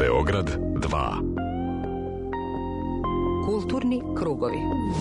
Beograd 2. Kulturni krugovi.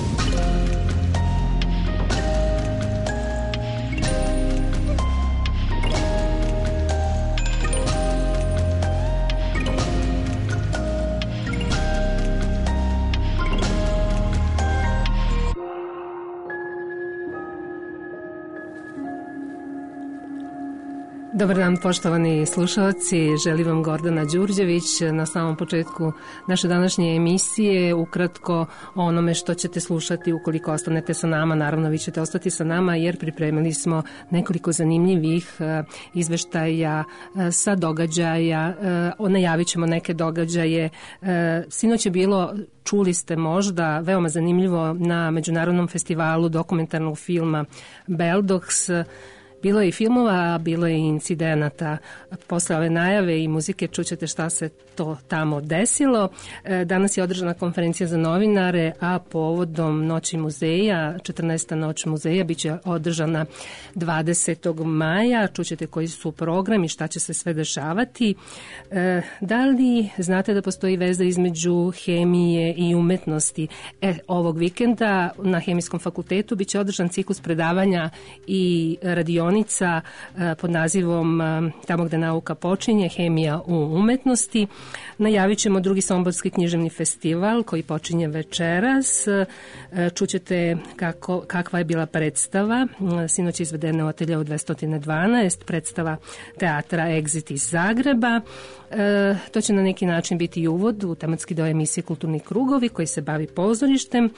Dobar dan, poštovani slušalci, želim vam Gordana Đurđević na samom početku naše današnje emisije. Ukratko o onome što ćete slušati ukoliko ostanete sa nama. Naravno, vi ćete ostati sa nama jer pripremili smo nekoliko zanimljivih izveštaja sa događaja. Najavit ćemo neke događaje. Sinoć je bilo, čuli ste možda, veoma zanimljivo na Međunarodnom festivalu dokumentarnog filma Beldox. Bilo je i filmova, bilo je i incidenata. Posle ove najave i muzike čućete šta se to tamo desilo. Danas je održana konferencija za novinare, a povodom Noći muzeja, 14. Noć muzeja, bit će održana 20. maja. Čućete koji su programi, šta će se sve dešavati. Da li znate da postoji veza između hemije i umetnosti? Ovog vikenda na Hemijskom fakultetu bit će održan ciklus predavanja i radionica pod nazivom Tamo gde nauka počinje, hemija u umetnosti. Najavit ćemo drugi Somborski književni festival koji počinje večeras. Čućete kakva je bila predstava. Sinoć je izvedena u ateljeu 212, predstava teatra Exit iz Zagreba. To će na neki način biti i uvod u tematski deo emisije Kulturni krugovi koji se bavi pozorištem.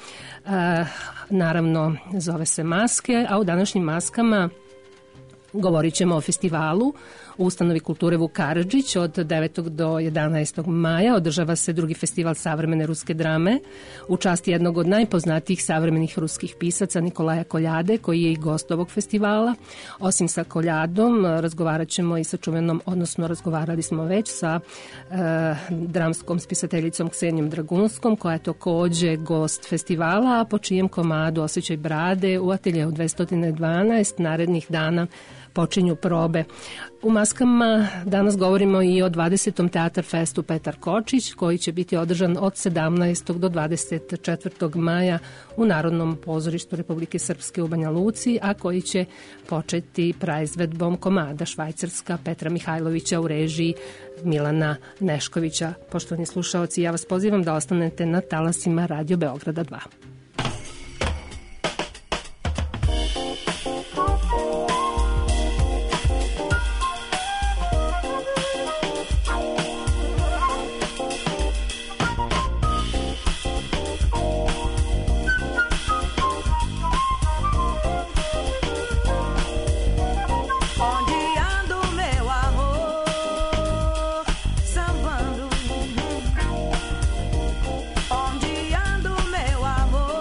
Naravno, zove se Maske, a u današnjim maskama govorit ćemo o festivalu u Ustanovi kulture Vuk Karadžić od 9. do 11. maja. Održava se drugi festival savremene ruske drame u čast jednog od najpoznatijih savremenih ruskih pisaca Nikolaja Koljade, koji je i gost ovog festivala. Osim sa Koljadom, razgovarat ćemo i sa razgovarali smo već sa dramskom spisateljicom Ksenijom Dragunskom, koja je takođe gost festivala, a po čijem komadu Osjećaj brade u ateljeu 212 narednih dana počinju probe. U maskama danas govorimo i o 20. Teatar festu Petar Kočić, koji će biti održan od 17. do 24. maja u Narodnom pozorištu Republike Srpske u Banja Luci, a koji će početi praizvedbom komada Švajcarska Petra Mihajlovića u režiji Milana Neškovića. Poštovani slušaoci, ja vas pozivam da ostanete na talasima Radio Beograda 2. Onde ando, meu amor?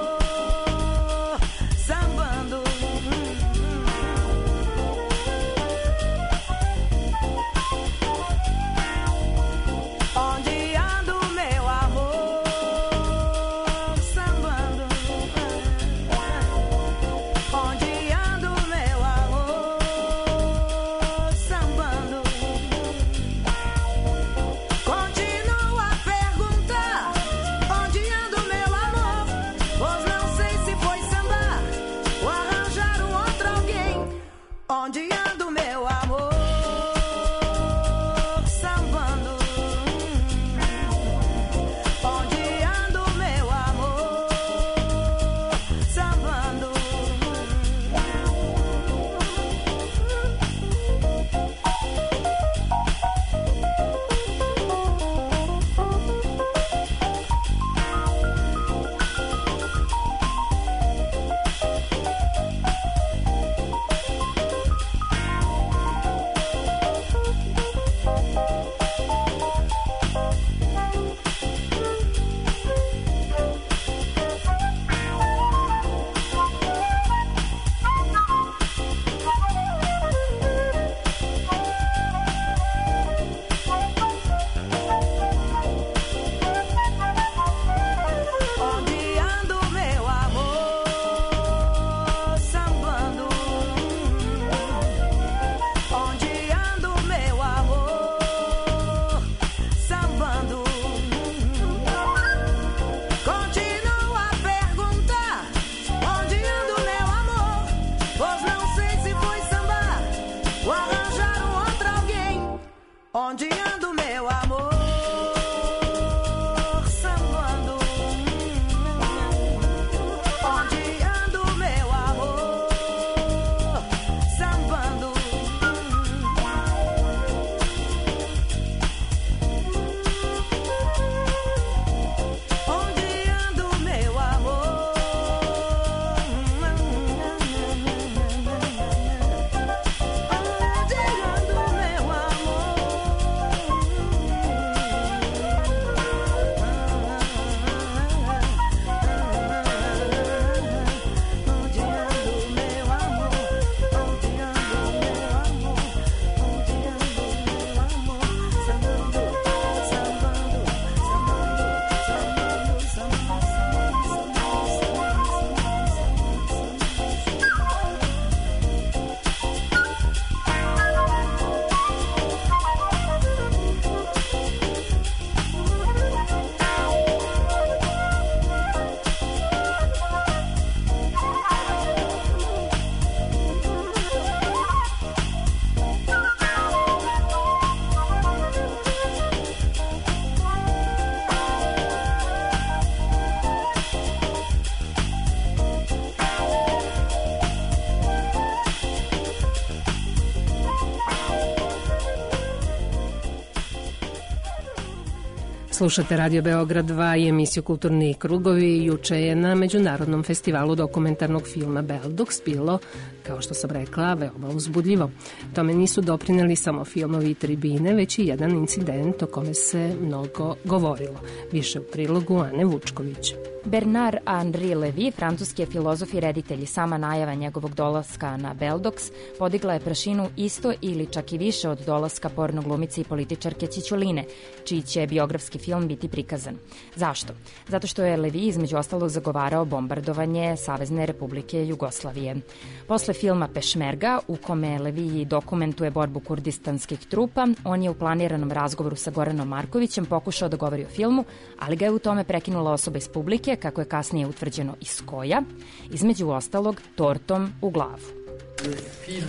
Slušate Radio Beograd 2 i emisiju Kulturni krugovi. Juče je na Međunarodnom festivalu dokumentarnog filma Beldox bilo, kao što sam rekla, veoma uzbudljivo. Tome nisu doprineli samo filmovi i tribine, već i jedan incident o kome se mnogo govorilo. Više u prilogu Ane Vučković. Bernard-Henri Lévy, francuski je filozof i reditelj, sama najava njegovog dolaska na Beldox podigla je prašinu isto ili čak i više od dolaska porno glumice i političarke Ćićoline, čiji će biografski film biti prikazan. Zašto? Zato što je Lévy između ostalog zagovarao bombardovanje Savezne Republike Jugoslavije. Posle filma Pešmerga, u kome Lévy dokumentuje borbu kurdistanskih trupa, on je u planiranom razgovoru sa Goranom Markovićem pokušao da govori o filmu, ali ga je u tome prekinula osoba iz publike, kako je kasnije utvrđeno iz koja, između ostalog tortom u glavu. Le film,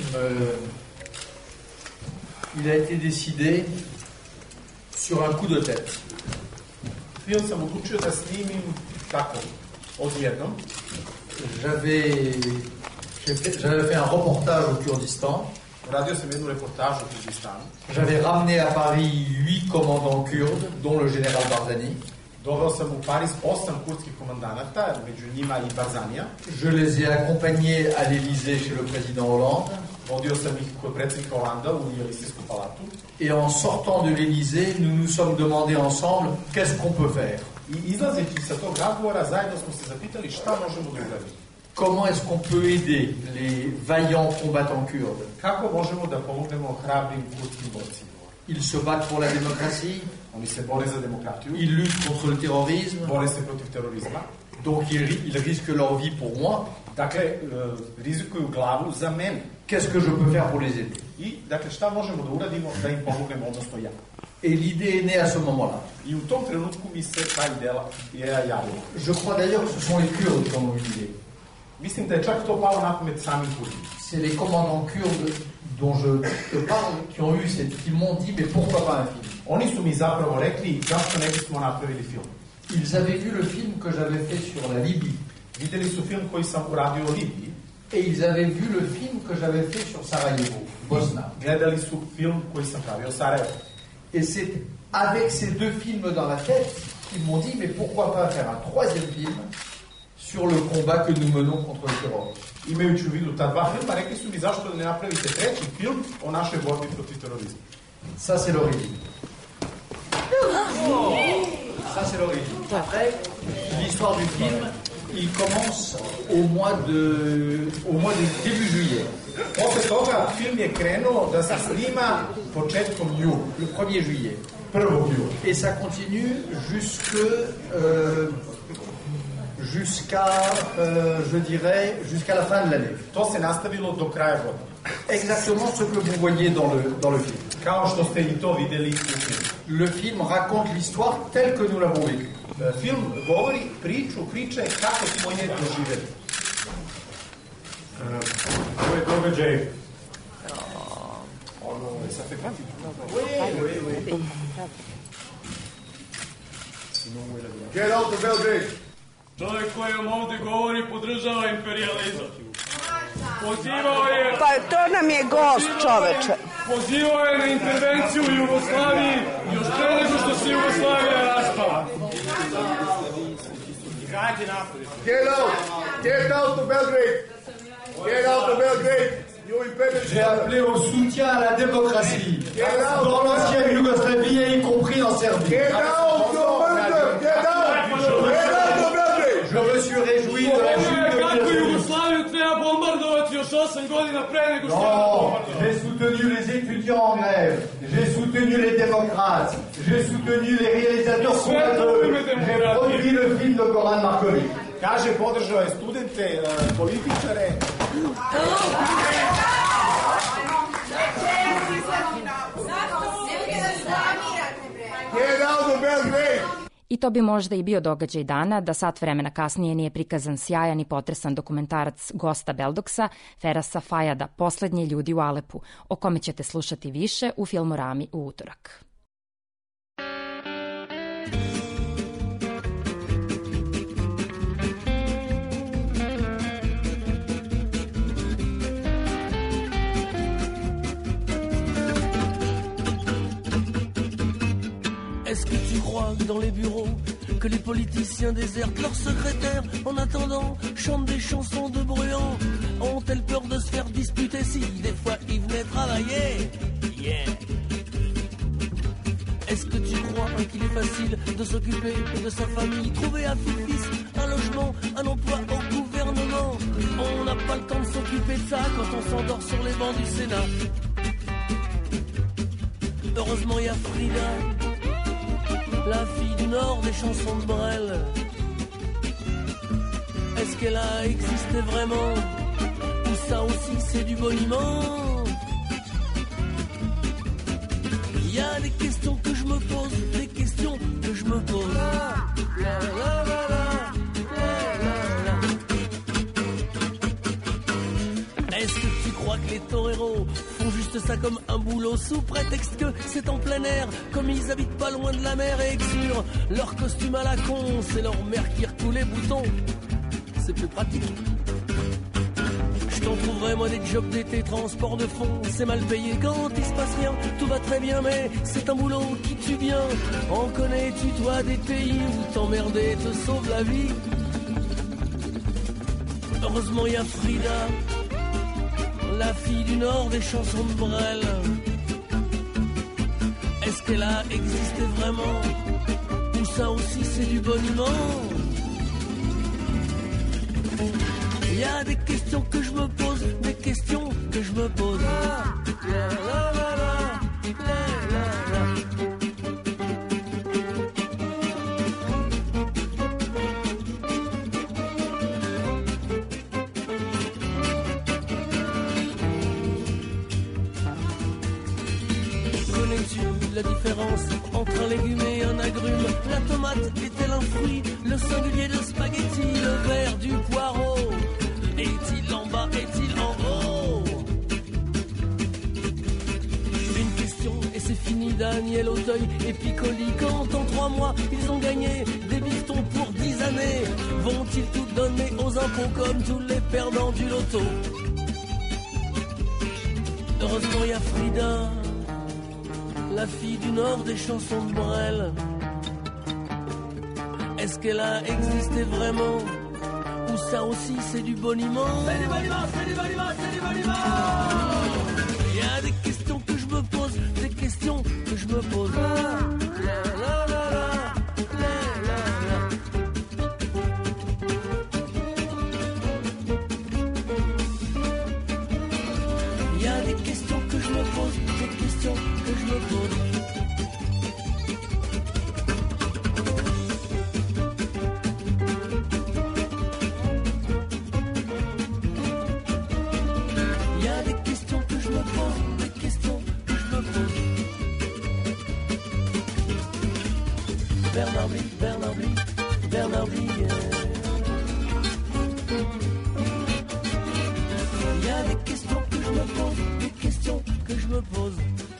il a été décidé sur un coup de tête. Film sam odlučio da snimim tako, odjednom. J'avais fait un reportage au Kurdistan. Radio sam jednu reportažu u Kurdistanu. J'avais ramené à Paris 8 commandants kurdes, dont le général Barzani. Doveo sam u Pariz 8 kurdskih komandanata, među njima i Barzanija. Je les ai accompagnés à l'Élysée chez le président Hollande. Vodio sam ih kod predsjednika Holanda u Elysejsku palatu. Et en sortant de l'Élysée, nous nous sommes demandé ensemble qu'est-ce qu'on peut faire. I izlazeći sa tog razgovora, zajedno smo se zapitali šta možemo da uradimo. Comment est-ce qu'on peut aider les vaillants combattants kurdes? Kako možemo da pomognemo hrabrim kurdskim borcima? Ils se battent pour la démocratie. Oni se bore za demokratiju. Ils luttent contre le terrorisme. Bore se protiv terorizma. Donc ils risquent leur vie pour moi. Dakle, rizikuju glavu za mene. Qu'est-ce que je peux faire pour les aider? I, dakle, šta možemo da uradimo da im pomognemo, odnosno ja? Et l'idée est née à ce moment-là. I u tom trenutku mi se ta ideja javila. Je crois d'ailleurs que ce sont les Kurdes qui ont eu l'idée. Mislim da je čak to palo na pamet samim Kurdima. C'est les commandants kurdes dont je te parle qui m'ont dit mais pourquoi pas un film? Oni su mi zapravo rekli zašto ne bismo napravili film. Ils avaient vu le film que j'avais fait sur la Libye. Videli su film koji sam uradio o Libiji. Et ils avaient vu le film que j'avais fait sur Sarajevo, Bosna. Gledali su film koji sam pravio o Sarajevo. Et c'est avec ces deux films dans la tête qu'ils m'ont dit mais pourquoi pas faire un troisième film sur le combat que nous menons contre le terrorisme. Imajući u vidu ta dva filma, rekli su mi zašto da ne napravite treći film o našoj borbi protiv terorizma. Ça c'est l'origine. Ça c'est l'origine. Après, l'histoire du film, il commence au mois de début juillet. Posle toga film je krenuo da se snima početkom jula, le 1er juillet. 1. jula. Et ça continue jusqu'à la fin de l'année. To se nastavilo do kraja godine. Exactement ce que vous voyez dans le film. Kao što ste i to videli u filmu. Le film raconte l'histoire telle que nous l'avons vécue. Film govori priče kako smo je doživjeli. Ovo je događaj. Ono je sa fekati. Get out of Belgrade! Čovjek koji vam ovdje govori podržava imperializam. Pozivao je... Pa to nam je gost, čoveče. Pozivao je na intervenciju u Jugoslaviji još pre nego što se Jugoslavija raspala. Get out of Belgrade! Get out of Belgrade! J'ai appelé au soutien à la démocratie dans l'ancienne Yougoslavie, y compris en Serbie. Get out of Belgrade! Get out! Get out of Belgrade! Je me suis réjoui de la chute de Kako Jugoslaviju treba bombardovati još 8 godina pre nego što je Non, bombardovati. j'ai soutenu les étudiants en grève, j'ai soutenu les démocrates, j'ai soutenu les réalisateurs combattants, j'ai produit le film de Goran Marković. Kaže, podržao je studente, političare. Get out of Belgrade! I to bi možda i bio događaj dana da sat vremena kasnije nije prikazan sjajan i potresan dokumentarac gosta Beldoxa, Ferasa Fajada, Poslednji ljudi u Alepu, o kome ćete slušati više u Filmorami u utorak. Est-ce que tu crois que dans les bureaux, que les politiciens désertent leurs secrétaires en attendant, chantent des chansons de bruyants? Ont-elles peur de se faire disputer si des fois ils venaient travailler? Yeah. Est-ce que tu crois qu'il est facile de s'occuper de sa famille, trouver à fils un logement, un emploi au gouvernement? On n'a pas le temps de s'occuper de ça quand on s'endort sur les bancs du Sénat. Heureusement il y a Frida, la fille du Nord des chansons de Brel. Est-ce qu'elle a existé vraiment, ou ça aussi c'est du boniment? Il y a des questions que je me pose, des questions que je me pose. Est-ce que tu crois que les toreros font juste ça comme un boulot sous prétexte que c'est en plein air, comme ils habitent pas loin de la mer et que sur leur costume à la con, c'est leur mère qui recoule les boutons? C'est plus pratique. J'en trouverai moi des jobs d'été, transport de fond, c'est mal payé quand il se passe rien, tout va très bien mais c'est un boulot qui tue bien. En connais-tu toi des pays où t'emmerder te sauve la vie? Heureusement il y a Frida, la fille du Nord des chansons de Brel. Est-ce qu'elle a existé vraiment, ou ça aussi c'est du boniment? Il y a des questions que je me pose, des questions que je me pose. Connais-tu la différence entre un légume et un agrume? La tomate est-elle un fruit? Le singulier de spaghetti, le vert du poireau? Est-il en bas, est-il en haut? Une question et c'est fini. Daniel Auteuil et Piccoli, quand en 3 mois ils ont gagné des bifetons pour 10 années, vont-ils tout donner aux impôts comme tous les perdants du loto? Heureusement il y a Frida, la fille du Nord des chansons de Brel. Est-ce qu'elle a existé vraiment, ou ça aussi c'est du boniment? C'est du boniment, c'est du boniment, c'est du boniment. Il y a des questions que je me pose, des questions que je me pose. Il y a des questions que je me pose, des questions que je me pose. Bernard Blier. Il y a des questions que je me pose, des questions que je me pose.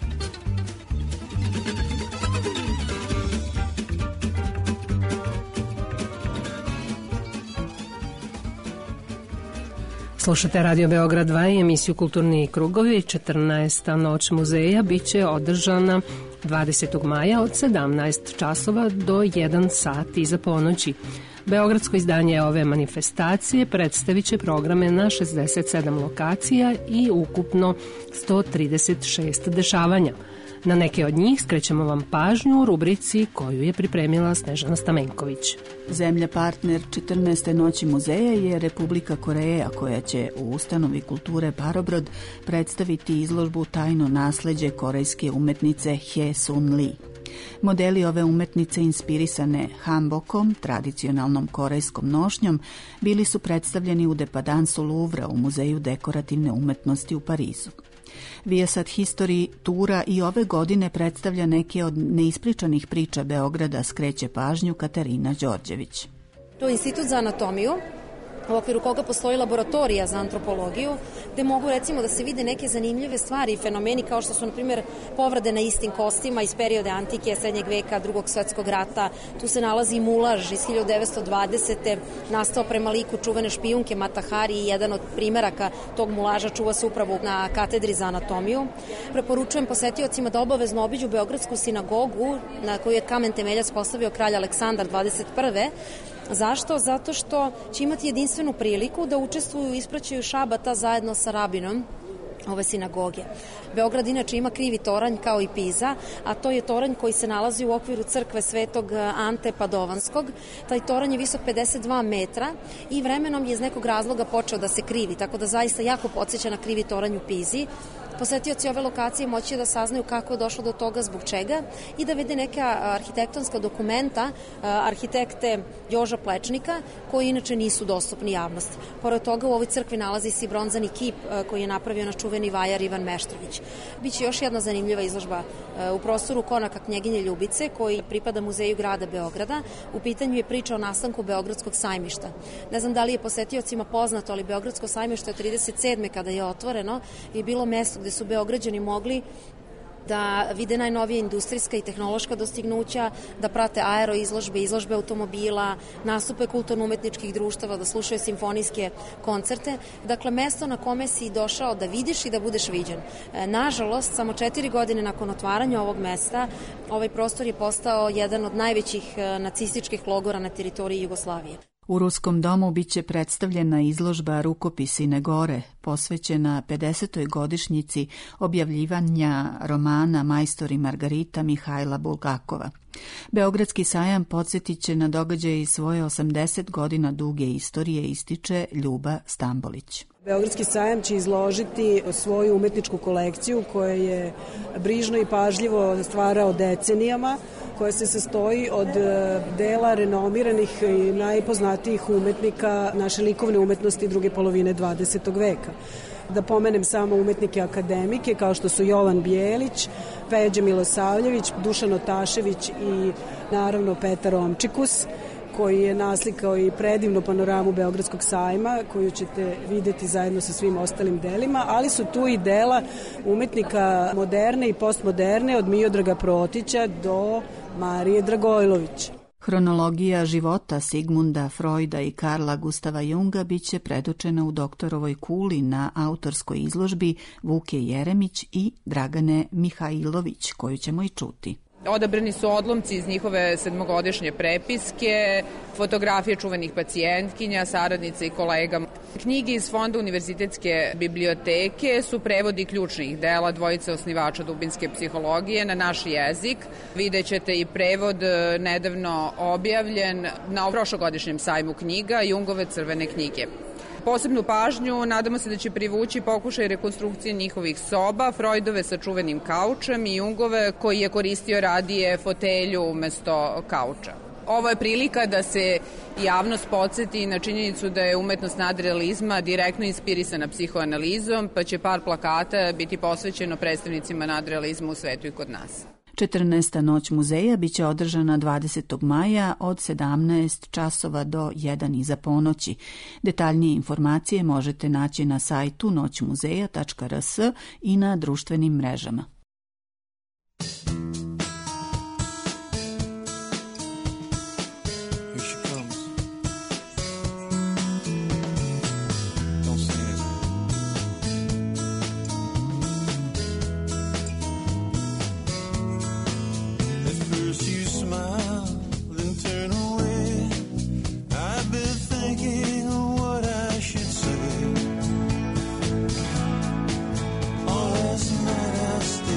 Slušate Radio Beograd 2 i emisiju Kulturni krugovi. 14. noć muzeja biće održana 20. maja od 17 časova do 1 sat iza ponoći. Beogradsko izdanje ove manifestacije predstavit će programe na 67 lokacija i ukupno 136 dešavanja. Na neke od njih skrećemo vam pažnju u rubrici koju je pripremila Snežana Stamenković. Zemlja partner 14. noći muzeja je Republika Koreja, koja će u ustanovi kulture Parobrod predstaviti izložbu Tajno nasleđe korejske umetnice Hye Sun Lee. Modeli ove umetnice inspirisane hanbokom, tradicionalnom korejskom nošnjom, bili su predstavljeni u depadansu Louvra u Muzeju dekorativne umetnosti u Parizu. Viasat History tura i ove godine predstavlja neke od neispričanih priča Beograda, skreće pažnju Katarina Đorđević. To je Institut za anatomiju u okviru koga postoji laboratorija za antropologiju, gde mogu recimo da se vide neke zanimljive stvari i fenomeni kao što su, na primjer, povrede na istim kostima iz periode antike, srednjeg veka, Drugog svetskog rata. Tu se nalazi i mulaž iz 1920. nastao prema liku čuvene špijunke Mata Hari i jedan od primeraka tog mulaža čuva se upravo na katedri za anatomiju. Preporučujem posetiocima da obavezno obiđu Beogradsku sinagogu na koju je kamen temeljac postavio kralj Aleksandar 21. Zašto? Zato što će imati jedinstvenu priliku da učestvuju u ispraćaju šabata zajedno sa rabinom ove sinagoge. Beograd inače ima krivi toranj kao i Piza, a to je toranj koji se nalazi u okviru crkve Svetog Ante Padovanskog. Taj toranj je visok 52 metra i vremenom je iz nekog razloga počeo da se krivi, tako da zaista jako podsjeća na krivi toranj u Pizi. Posetioci ove lokacije moći da saznaju kako je došlo do toga, zbog čega i da vide neka arhitektonska dokumenta arhitekte Joža Plečnika koji inače nisu dostupni javnosti. Pored toga u ovoj crkvi nalazi se i bronzani kip koji je napravio naš čuveni vajar Ivan Meštrović. Biće još jedna zanimljiva izložba u prostoru konaka knjeginje Ljubice koji pripada Muzeju grada Beograda. U pitanju je priča o nastanku Beogradskog sajmišta. Ne znam da li je posetiocima poznato, ali Beogradsko sajmište od 37. kada je otvoreno je bilo mesto gde su Beograđani mogli da vide najnovije industrijska i tehnološka dostignuća, da prate aeroizložbe, izložbe automobila, nastupe kulturno-umetničkih društava, da slušaju simfonijske koncerte. Dakle, mesto na kome si došao da vidiš i da budeš viđen. Nažalost, samo 4 godine nakon otvaranja ovog mesta, ovaj prostor je postao jedan od najvećih nacističkih logora na teritoriji Jugoslavije. U Ruskom domu biće predstavljena izložba Rukopisine gore, posvećena 50. godišnjici objavljivanja romana Majstor i Margarita Mihajla Bulgakova. Beogradski sajam podsjetit će na događaje iz svoje 80 godina duge istorije, ističe Ljuba Stambolić. Beogradski sajam će izložiti svoju umetničku kolekciju koja je brižno i pažljivo stvarao decenijama, koja se sastoji od dela renomiranih i najpoznatijih umetnika naše likovne umetnosti druge polovine 20. veka. Da pomenem samo umetnike akademike kao što su Jovan Bijelić, Peđa Milosavljević, Dušan Otašević i naravno Petar Omčikus, koji je naslikao i predivnu panoramu Beogradskog sajma, koju ćete videti zajedno sa svim ostalim delima, ali su tu i dela umetnika moderne i postmoderne od Miodraga Protića do Marije Dragojlović. Hronologija života Sigmunda Freuda i Karla Gustava Junga biće predočena u doktorovoj kuli na autorskoj izložbi Vuke Jeremić i Dragane Mihajlović, koju ćemo i čuti. Odabrani su odlomci iz njihove 7-godišnje prepiske, fotografije čuvenih pacijentkinja, saradnica i kolega. Knjige iz Fonda univerzitetske biblioteke su prevodi ključnih dela dvojice osnivača dubinske psihologije na naš jezik. Videćete i prevod nedavno objavljen na prošlogodišnjem sajmu knjiga Jungove crvene knjige. Posebnu pažnju nadamo se da će privući pokušaj rekonstrukcije njihovih soba, Freudove sa čuvenim kaučem i Jungove koji je koristio radije fotelju umesto kauča. Ovo je prilika da se javnost podsjeti na činjenicu da je umetnost nadrealizma direktno inspirisana psihoanalizom, pa će par plakata biti posvećeno predstavnicima nadrealizma u svetu i kod nas. 14. noć muzeja biće održana 20. maja od 17 časova do 1 iza ponoći. Detaljnije informacije možete naći na sajtu noćmuzeja.rs i na društvenim mrežama. All last night I stayed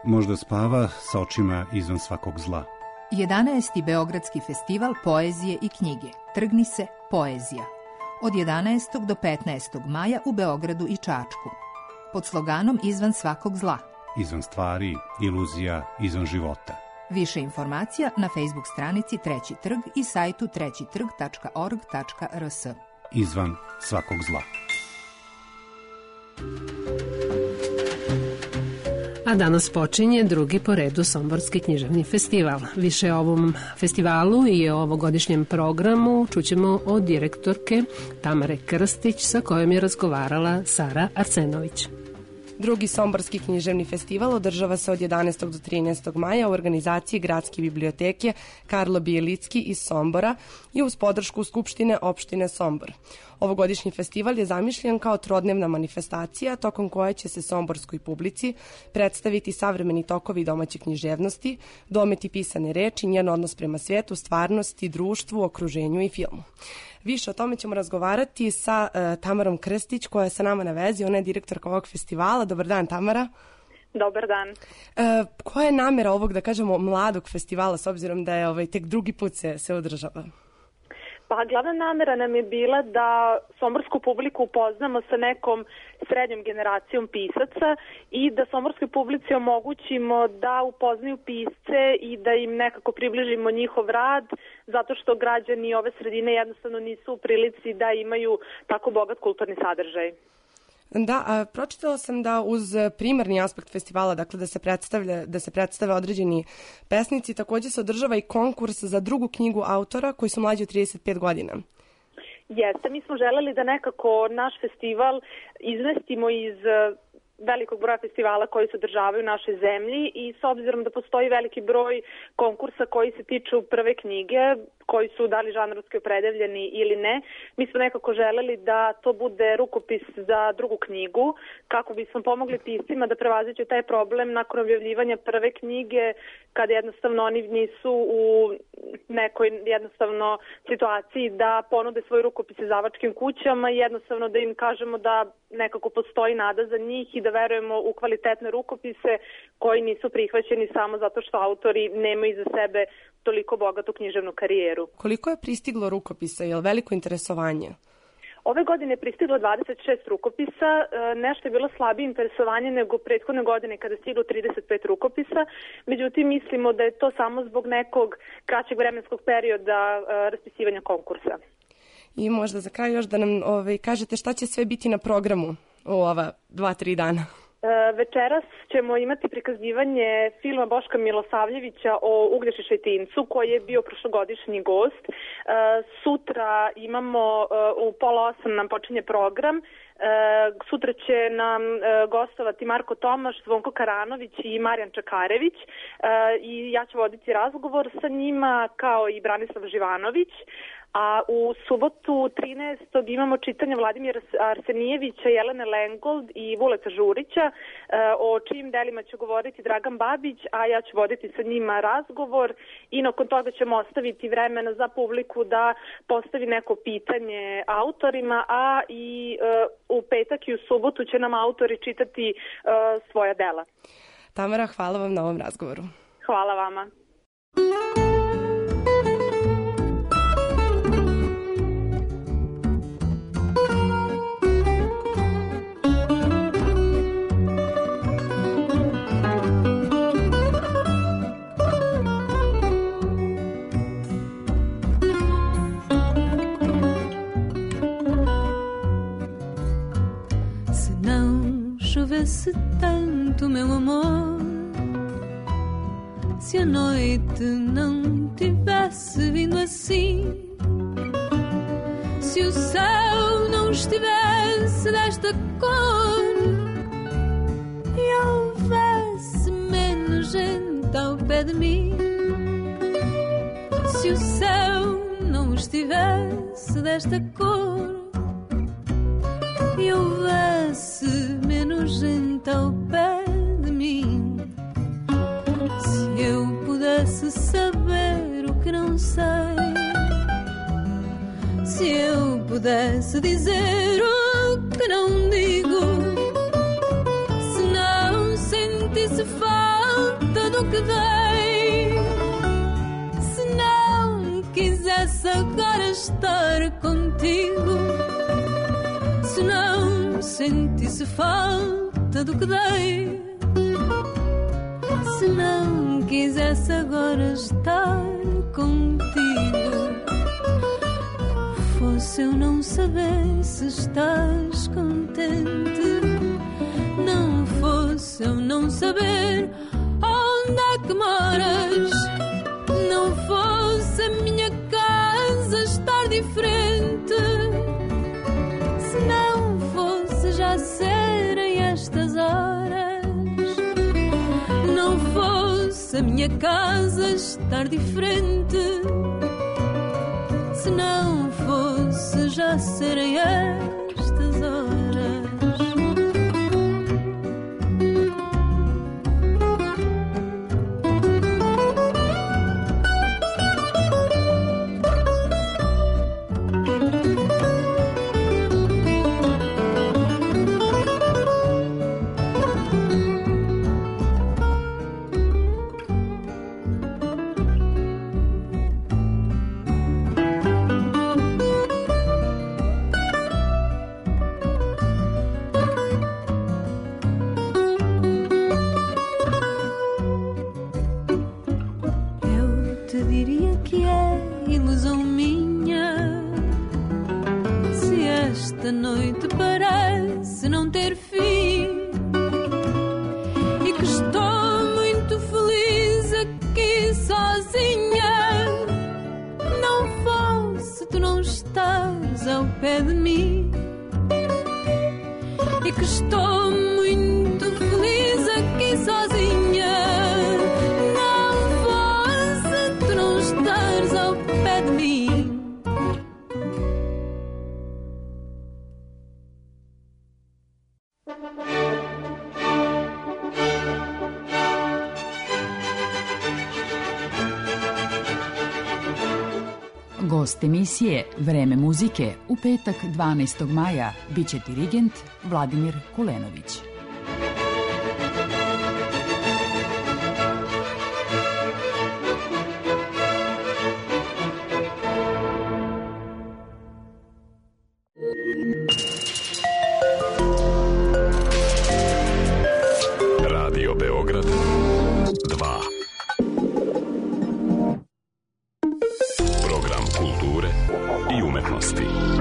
možda spava sa očima izvan svakog zla. 11. Beogradski festival poezije i knjige. Trgni se poezija. Od 11. do 15. maja u Beogradu i Čačku. Pod sloganom Izvan svakog zla. Izvan stvari, iluzija, izvan života. Više informacija na Facebook stranici Treći trg i sajtu trećitrg.org.rs. Izvan svakog zla. A danas počinje drugi po redu Somborski književni festival. Više o ovom festivalu i o ovogodišnjem programu čućemo od direktorke Tamare Krstić, sa kojom je razgovarala Sara Arsenović. Drugi Somborski književni festival održava se od 11. do 13. maja u organizaciji Gradske biblioteke Karlo Bijelicki iz Sombora i uz podršku Skupštine opštine Sombor. Ovogodišnji festival je zamišljen kao trodnevna manifestacija tokom koje će se somborskoj publici predstaviti savremeni tokovi domaće književnosti, dometi pisane reči, njen odnos prema svijetu, stvarnosti, društvu, okruženju i filmu. Više o tome ćemo razgovarati sa Tamarom Krstić, koja je sa nama na vezi. Ona je direktorka ovog festivala. Dobar dan, Tamara. Dobar dan. Koja je namera ovog, da kažemo, mladog festivala, s obzirom da je tek drugi put se održava? Pa glavna namera nam je bila da somborsku publiku upoznamo sa nekom srednjom generacijom pisaca i da somborskoj publici omogućimo da upoznaju pisce i da im nekako približimo njihov rad, zato što građani ove sredine jednostavno nisu u prilici da imaju tako bogat kulturni sadržaj. Da, pročitala sam da uz primarni aspekt festivala, dakle da se predstave određeni pesnici, također se održava i konkurs za drugu knjigu autora koji su mlađi od 35 godina. Jeste, mi smo želeli da nekako naš festival izmestimo iz velikog broja festivala koji se održavaju u našoj zemlji i s obzirom da postoji veliki broj konkursa koji se tiču prve knjige, koji su da li žanrovski opredeljeni ili ne, mi smo nekako želeli da to bude rukopis za drugu knjigu, kako bismo pomogli piscima da prevaziđu taj problem nakon objavljivanja prve knjige, kada jednostavno oni nisu u nekoj jednostavno situaciji da ponude svoj rukopis izdavačkim kućama i jednostavno da im kažemo da nekako postoji nada za njih i da verujemo u kvalitetne rukopise koji nisu prihvaćeni samo zato što autori nemaju iza sebe toliko bogatu književnu karijeru. Koliko je pristiglo rukopisa? Je li veliko interesovanje? Ove godine je pristiglo 26 rukopisa, nešto je bilo slabije interesovanje nego prethodne godine kada je stiglo 35 rukopisa, međutim mislimo da je to samo zbog nekog kraćeg vremenskog perioda raspisivanja konkursa. I možda za kraj još da nam kažete šta će sve biti na programu u ova 2-3 dana. Večeras ćemo imati prikazivanje filma Boška Milosavljevića o Uglješi Šetincu koji je bio prošlogodišnji gost. Sutra imamo u 7:30 nam počinje program. Sutra će nam gostovati Marko Tomaš, Zvonko Karanović i Marijan Čakarević i ja ću voditi razgovor sa njima kao i Branislav Živanović. A u subotu 13. imamo čitanje Vladimira Arsenijevića, Jelene Lengold i Vuleta Žurića, o čijim delima će govoriti Dragan Babić, a ja ću voditi sa njima razgovor i nakon toga ćemo ostaviti vremena za publiku da postavi neko pitanje autorima, a i u petak i u subotu će nam autori čitati svoja dela. Tamara, hvala vam na ovom razgovoru. Hvala vama. Se tanto, meu amor, se a noite não tivesse vindo assim, se o céu não estivesse desta cor e houvesse menos gente ao pé de mim, se o céu não estivesse desta cor e houvesse menos gente ao pé de mim, se eu pudesse saber o que não sei, se eu pudesse dizer o que não digo, se não sentisse falta do que dei. Se não quisesse agora estar contigo, se não sentisse falta do que dei, se não quisesse agora estar contigo, fosse eu não saber se estás contente, não fosse eu não saber onde é que moras, não fosse a minha casa estar diferente, se não fosse já serem estas horas, não fosse a minha casa estar diferente, se não fosse já serem estas horas. Gost emisije Vreme muzike u petak 12. maja biće dirigent Vladimir Kulenović. Radio Beograd 2. Program kulture i umetnosti.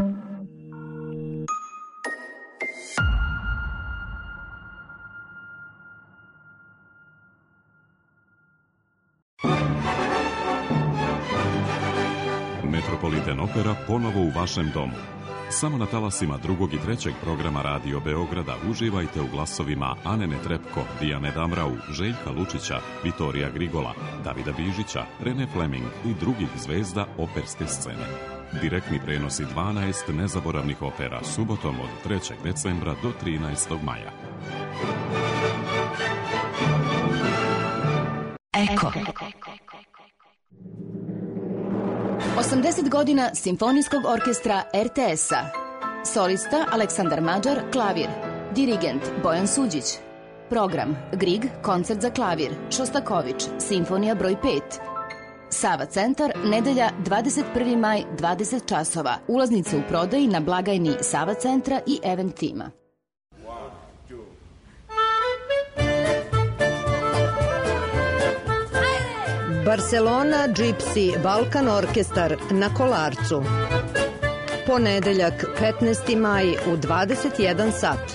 Metropolitan Opera ponovo u vašem domu. Samo na talasima drugog i trećeg programa Radio Beograda uživajte u glasovima Anene Trepko, Dijane Damrau, Željka Lučića, Vitorija Grigola, Davida Bižića, Rene Fleming i drugih zvezda operske scene. Direktni prenosi 12 nezaboravnih opera subotom od 3. decembra do 13. maja. Eko. 80 godina Simfonijskog orkestra RTS-a. Solista Aleksandar Mađar, klavir. Dirigent Bojan Suđić. Program Grieg, koncert za klavir. Šostaković, simfonija broj 5. Sava centar, nedelja 21. maj, 20 časova. Ulaznice u prodaji na blagajni Sava centra i Event tima. Barcelona Gypsy Balkan Orkestar na Kolarcu. Ponedeljak 15. maj u 21 sat.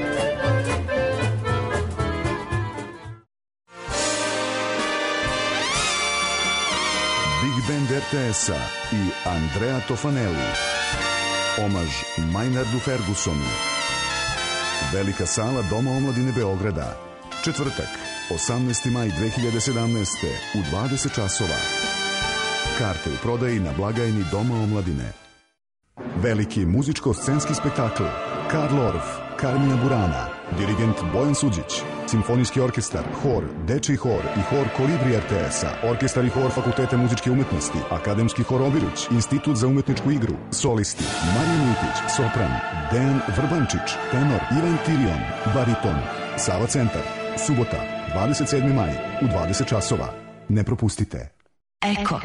Big Band RTS-a i Andrea Tofanelli. Omaž Maynardu Fergusonu. Velika sala Doma omladine Beograda. Četvrtak, 18. maj 2017. u 20 časova. Karte u prodaji na blagajni Doma omladine. Veliki muzičko-scenski spektakl Karl Orff, Carmina Burana, dirigent Bojan Suđić, Simfonijski orkestar, hor, dečiji hor i hor Kolibri RTS-a, orkestar i hor Fakulteta muzičke umetnosti, Akademski hor Obiruć, Institut za umetničku igru, solisti Marija Militić, sopran, Dejan Vrbančić, tenor Ivan Tirion, bariton, Sava centar, subota, 27. maj u 20 časova. Ne propustite. Eko.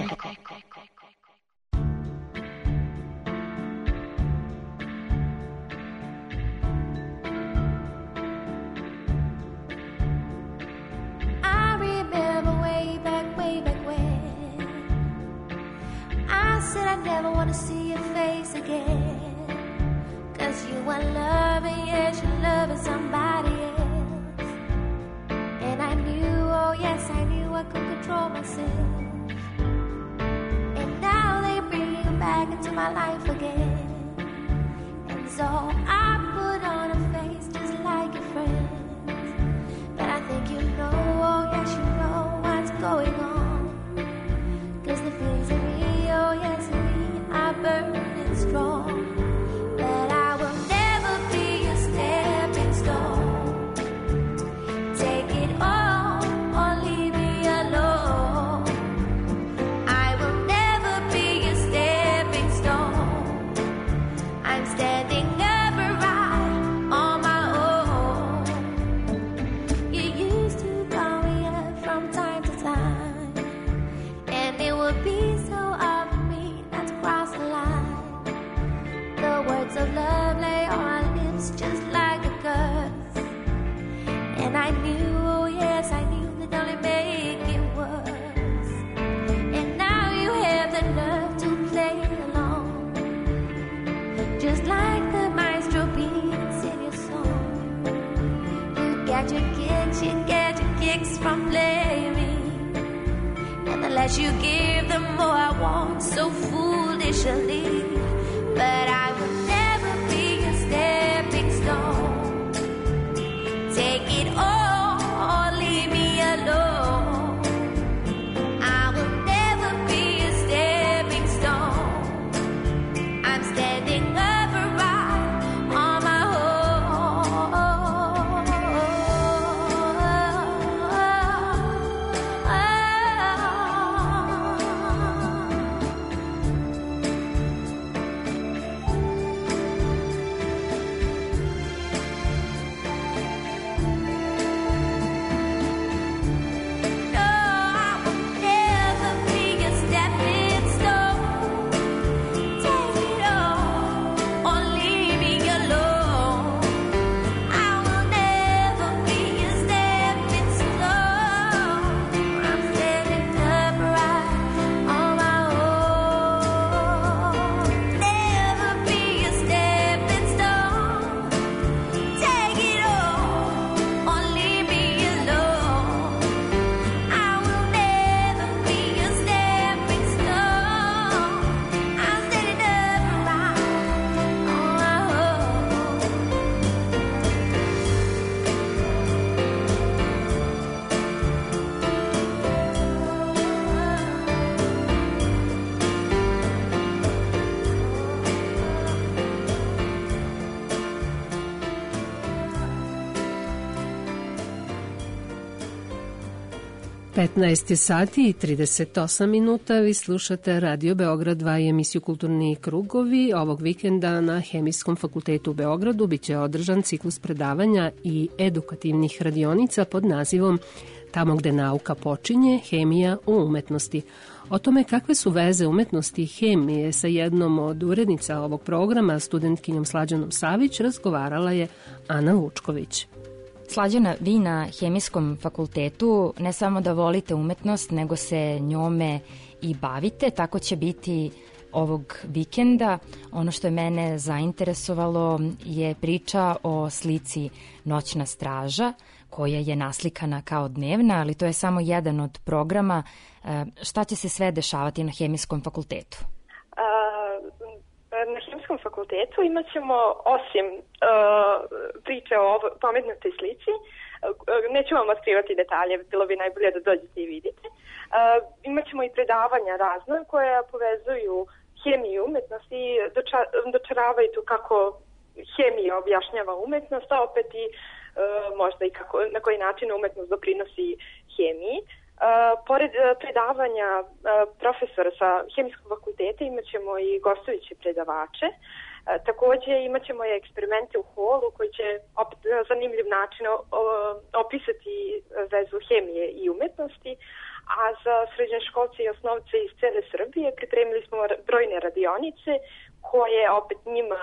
Said I never want to see your face again, 'cause you are loving, yes, you're loving somebody else. And I knew, oh yes, I knew I could control myself. And now they bring you back into my life again. And so I put on a face just like your friends. But I think you know, oh yes, you know what's going on, 'cause the feelings are real, oh yes, are burning strong. But I will never be a stepping stone. Take it all or leave me alone. I will never be a stepping stone. I'm standing upright on my own. You used to call me up from time to time, and it would be so cross the line. The words of love lay on my lips just like a curse. And I knew, oh yes, I knew that only make it worse. And now you have the nerve to play along, just like the maestro beats in your song. You get your kicks from playing me. And the less you give, the more I want, so foolishly. But I will never be a stepping stone. Take it all or leave me alone. I will never be a stepping stone. I'm standing upright on my Petnaest je sati i 38 minuta. Vi slušate Radio Beograd 2 i emisiju Kulturni krugovi. Ovog vikenda na Hemijskom fakultetu u Beogradu biće održan ciklus predavanja i edukativnih radionica pod nazivom Tamo gde nauka počinje, hemija u umetnosti. O tome kakve su veze umetnosti i hemije sa jednom od urednica ovog programa, studentkinjom Slađanom Savić, razgovarala je Ana Vučković. Slađana, vi na Hemijskom fakultetu ne samo da volite umetnost, nego se njome i bavite. Tako će biti ovog vikenda. Ono što je mene zainteresovalo je priča o slici Noćna straža, koja je naslikana kao dnevna, ali to je samo jedan od programa. Šta će se sve dešavati na Hemijskom fakultetu? Na Hemijskom fakultetu imat ćemo, osim priče o pomenutoj slici, neću vam otkrivati detalje, bilo bi najbolje da dođete i vidite. Imat ćemo i predavanja razna koja povezuju hemiju i umetnost i dočaravaju tu kako hemija objašnjava umetnost, a opet i možda i kako, na koji način umetnost doprinosi hemiji. Pored predavanja profesora sa Hemijskog fakulteta imat ćemo i gostujuće predavače. Takođe imat ćemo i eksperimente u holu koji će opet na zanimljiv način opisati vezu hemije i umetnosti, a za srednjoškolce i osnovce iz cele Srbije pripremili smo brojne radionice koje opet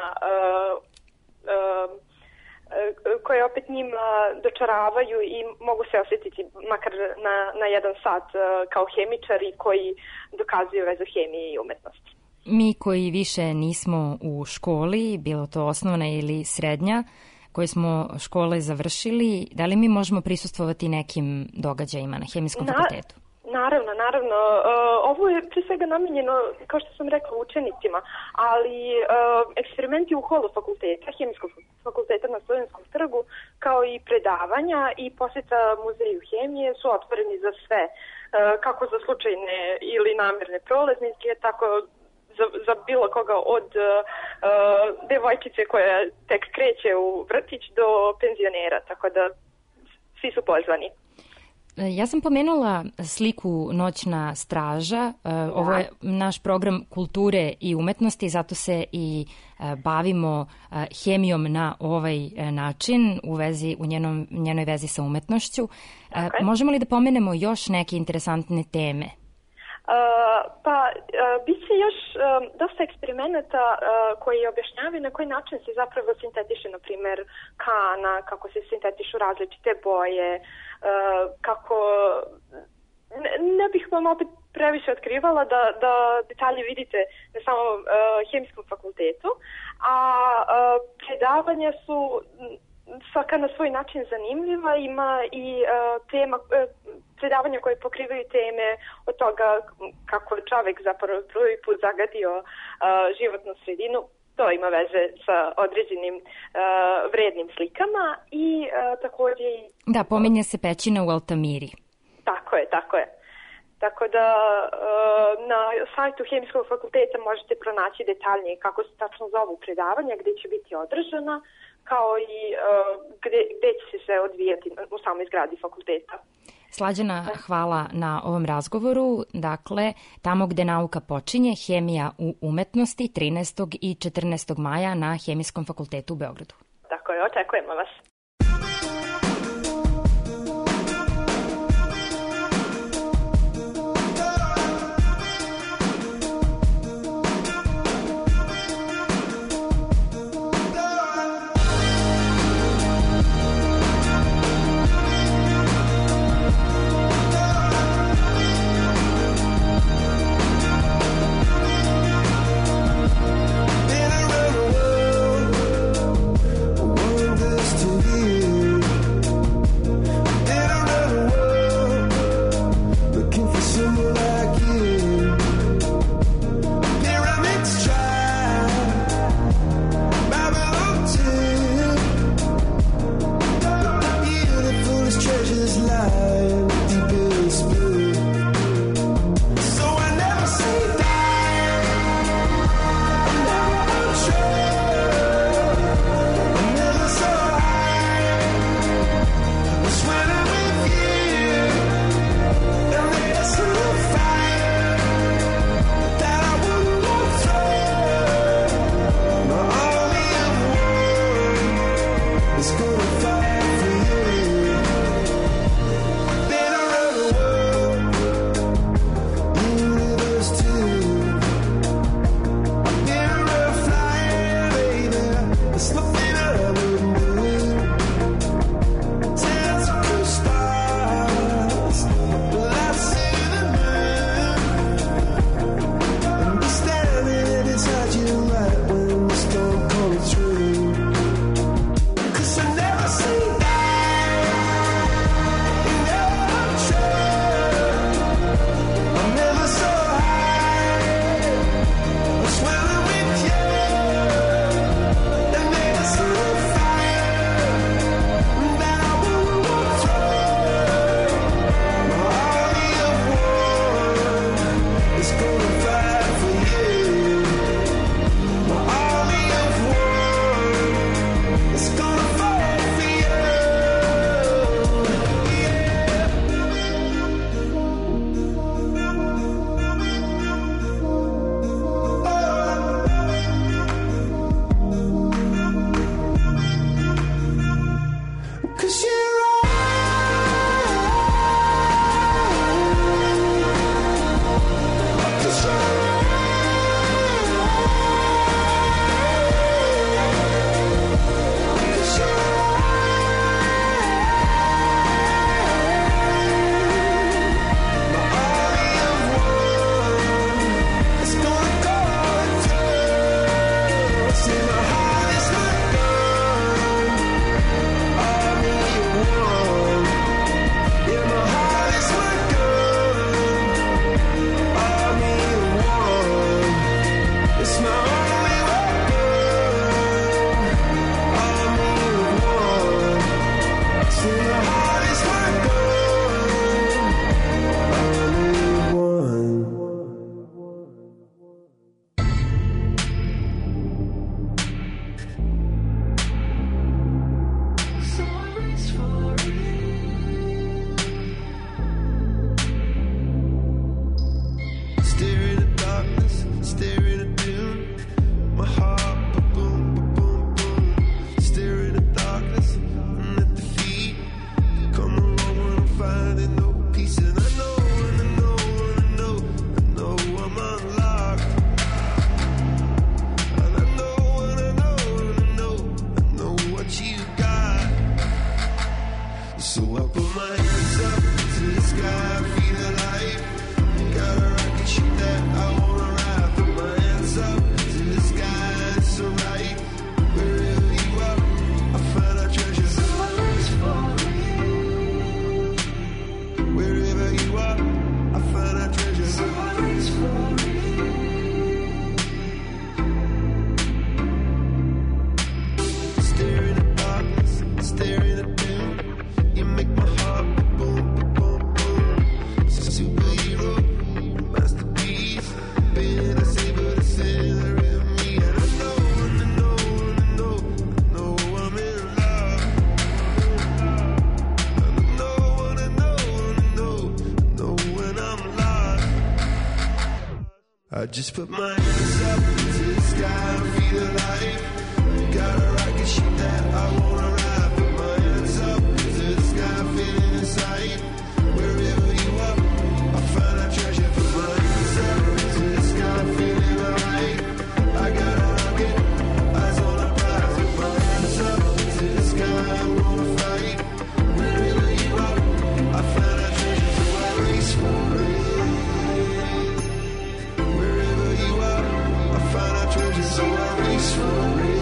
njima dočaravaju i mogu se osjetiti makar na jedan sat kao hemičari koji dokazuju vezu hemije i umetnosti. Mi koji više nismo u školi, bilo to osnovna ili srednja, koje smo škole završili, da li mi možemo prisustvovati nekim događajima na Hemijskom fakultetu? Naravno. Ovo je pre svega namenjeno, kao što sam rekla, učenicima, ali eksperimenti u holu fakulteta, Hemijskog fakulteta na Studenskom trgu, kao i predavanja i posjeta muzeju hemije su otvoreni za sve, kako za slučajne ili namerne prolaznike, tako za bilo koga od devojčice koja tek kreće u vrtić do penzionera, tako da svi su pozvani. Ja sam pomenula sliku Noćna straža. Ovo je naš program kulture i umetnosti, zato se i bavimo hemijom na ovaj način u njenoj vezi sa umetnošću. Možemo li da pomenemo još neke interesantne teme? Bit će još dosta eksperimenata koji objašnjavaju na koji način se zapravo sintetiše, na primjer, kana, kako se sintetišu različite boje, kako... Ne bih vam opet previše otkrivala da detalje vidite na samom Hemijskom fakultetu, a predavanja su svaka na svoj način zanimljiva, ima i predavanja koje pokrivaju teme od toga kako je čovek zapravo prvi put zagadio životnu sredinu. To ima veze sa određenim vrednim slikama i takođe... Da, pominje se pećina u Altamiri. Tako je. Tako da na sajtu Hemijskog fakulteta možete pronaći detaljnije kako se tačno zovu predavanja, gde će biti održana, kao i gde će se odvijati u samoj zgradi fakulteta. Slađana, hvala na ovom razgovoru. Dakle, tamo gde nauka počinje, hemija u umetnosti, 13. i 14. maja na Hemijskom fakultetu u Beogradu. Tako je, očekujemo vas. To I just put my hands up to the sky and feel alive. Got a rocket ship that I wanna ride. Put my hands up to the sky, feeling inside. Wherever you are, I find a treasure. Put my hands up to the sky, feeling alright. I got a rocket, eyes on a prize. Put my hands up to the sky, I wanna fight. Wherever you are, I find a treasure. So I race for it. Wherever you are, I find a treasure. So I race for it.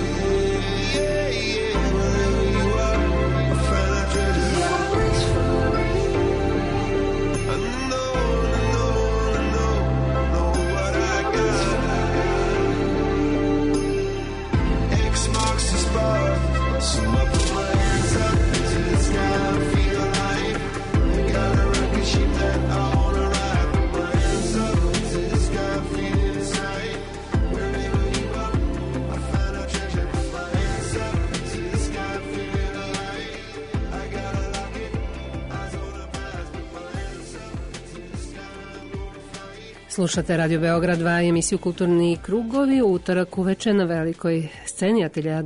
Slušate Radio Beograd 2, emisiju Kulturni krugovi. Utorak uveče na velikoj sceni Ateljeja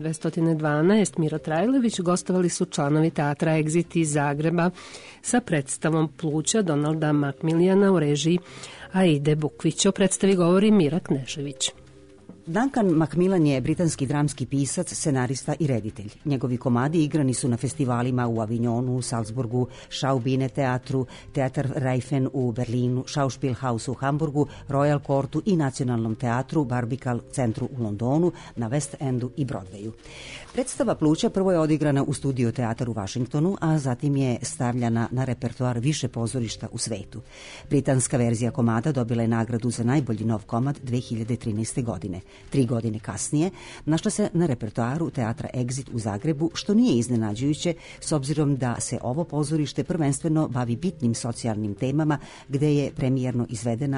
212 Miro Trajlović gostovali su članovi teatra Exit iz Zagreba sa predstavom Pluća Donalda Makmilijana u režiji Aide Bukvić. O predstavi govori Mira Knešević. Duncan Macmillan je britanski dramski pisac, scenarista i reditelj. Njegovi komadi igrani su na festivalima u Avignonu, Salzburgu, Schaubühne teatru, Teatar Reifen u Berlinu, Schauspielhaus u Hamburgu, Royal Courtu i Nacionalnom teatru Barbican centru u Londonu, na West Endu i Broadwayu. Predstava Pluća prvo je odigrana u Studio teatar u Vašingtonu, a zatim je stavljana na repertoar više pozorišta u svetu. Britanska verzija komada dobila je nagradu za najbolji nov komad 2013. godine. 3 godine kasnije našla se na repertoaru teatra Exit u Zagrebu, što nije iznenađujuće s obzirom da se ovo pozorište prvenstveno bavi bitnim socijalnim temama, gde je premijerno izvedena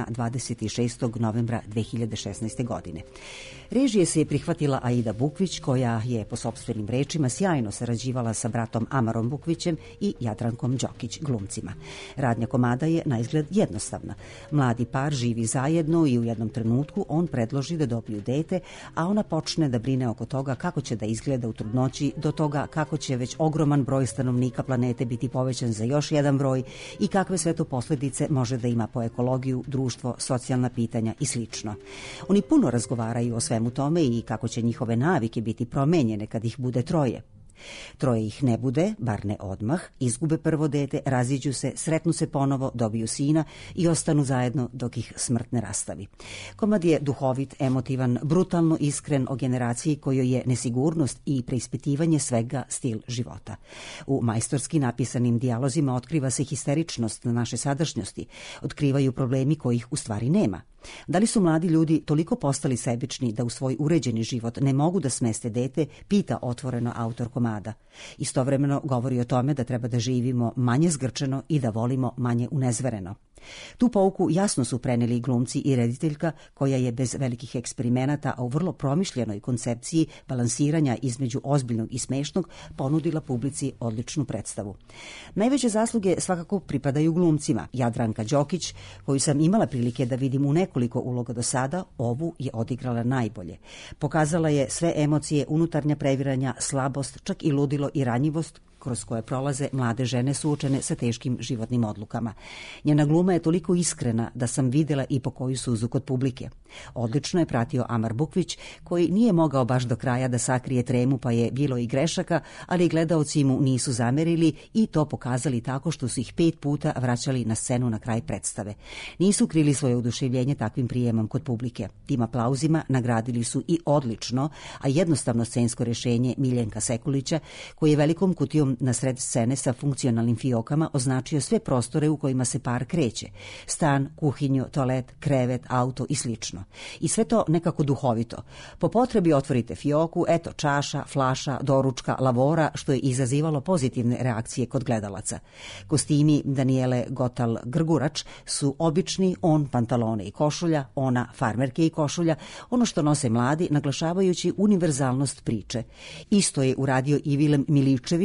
26. novembra 2016. godine. Režije se je prihvatila Aida Bukvić, koja je po sopstvenim rečima sjajno sarađivala sa bratom Amarom Bukvićem i Jadrankom Đokić, glumcima. Radnja komada je na izgled jednostavna. Mladi par živi zajedno i u jednom trenutku on predloži da dobiju dete, a ona počne da brine oko toga kako će da izgleda u trudnoći, do toga kako će već ogroman broj stanovnika planete biti povećan za još jedan broj i kakve sve to posledice može da ima po ekologiju, društvo, socijalna pitanja i slično. Oni puno razgovaraju o svemu tome i kako će njihove navike biti promenjene kad ih bude troje. Troje ih ne bude, bar ne odmah, izgube prvo dete, raziđu se, sretnu se ponovo, dobiju sina i ostanu zajedno dok ih smrt ne rastavi. Komad je duhovit, emotivan, brutalno iskren o generaciji kojoj je nesigurnost i preispitivanje svega stil života. U majstorski napisanim dijalozima otkriva se histeričnost na naše sadašnjosti, otkrivaju problemi kojih u stvari nema. Da li su mladi ljudi toliko postali sebični da u svoj uređeni život ne mogu da smeste dete, pita otvoreno autor komada. Istovremeno govori o tome da treba da živimo manje zgrčeno i da volimo manje unezvereno. Tu pouku jasno su preneli glumci i rediteljka, koja je bez velikih eksperimenata, a u vrlo promišljenoj koncepciji balansiranja između ozbiljnog i smešnog, ponudila publici odličnu predstavu. Najveće zasluge svakako pripadaju glumcima. Jadranka Đokić, koju sam imala prilike da vidim u nekoliko uloga do sada, ovu je odigrala najbolje. Pokazala je sve emocije, unutarnja previranja, slabost, čak i ludilo i ranjivost, kroz koje prolaze mlade žene suočene sa teškim životnim odlukama. Njena gluma je toliko iskrena da sam videla i po koju suzu kod publike. Odlično je pratio Amar Bukvić, koji nije mogao baš do kraja da sakrije tremu, pa je bilo i grešaka, ali gledaoci mu nisu zamerili i to pokazali tako što su ih 5 puta vraćali na scenu na kraj predstave. Nisu krili svoje oduševljenje takvim prijemom kod publike. Tim aplauzima nagradili su i odlično, a jednostavno scensko rešenje Miljenka Sekulića, koji je velikom kutijom na sred scene sa funkcionalnim fiokama označio sve prostore u kojima se par kreće. Stan, kuhinju, toalet, krevet, auto i slično. I sve to nekako duhovito. Po potrebi otvorite fioku, eto čaša, flaša, doručka, lavora, što je izazivalo pozitivne reakcije kod gledalaca. Kostimi Danijele Gotal-Grgurač su obični, on pantalone i košulja, ona farmerke i košulja, ono što nose mladi, naglašavajući univerzalnost priče. Isto je uradio i Vilem Miličević kroz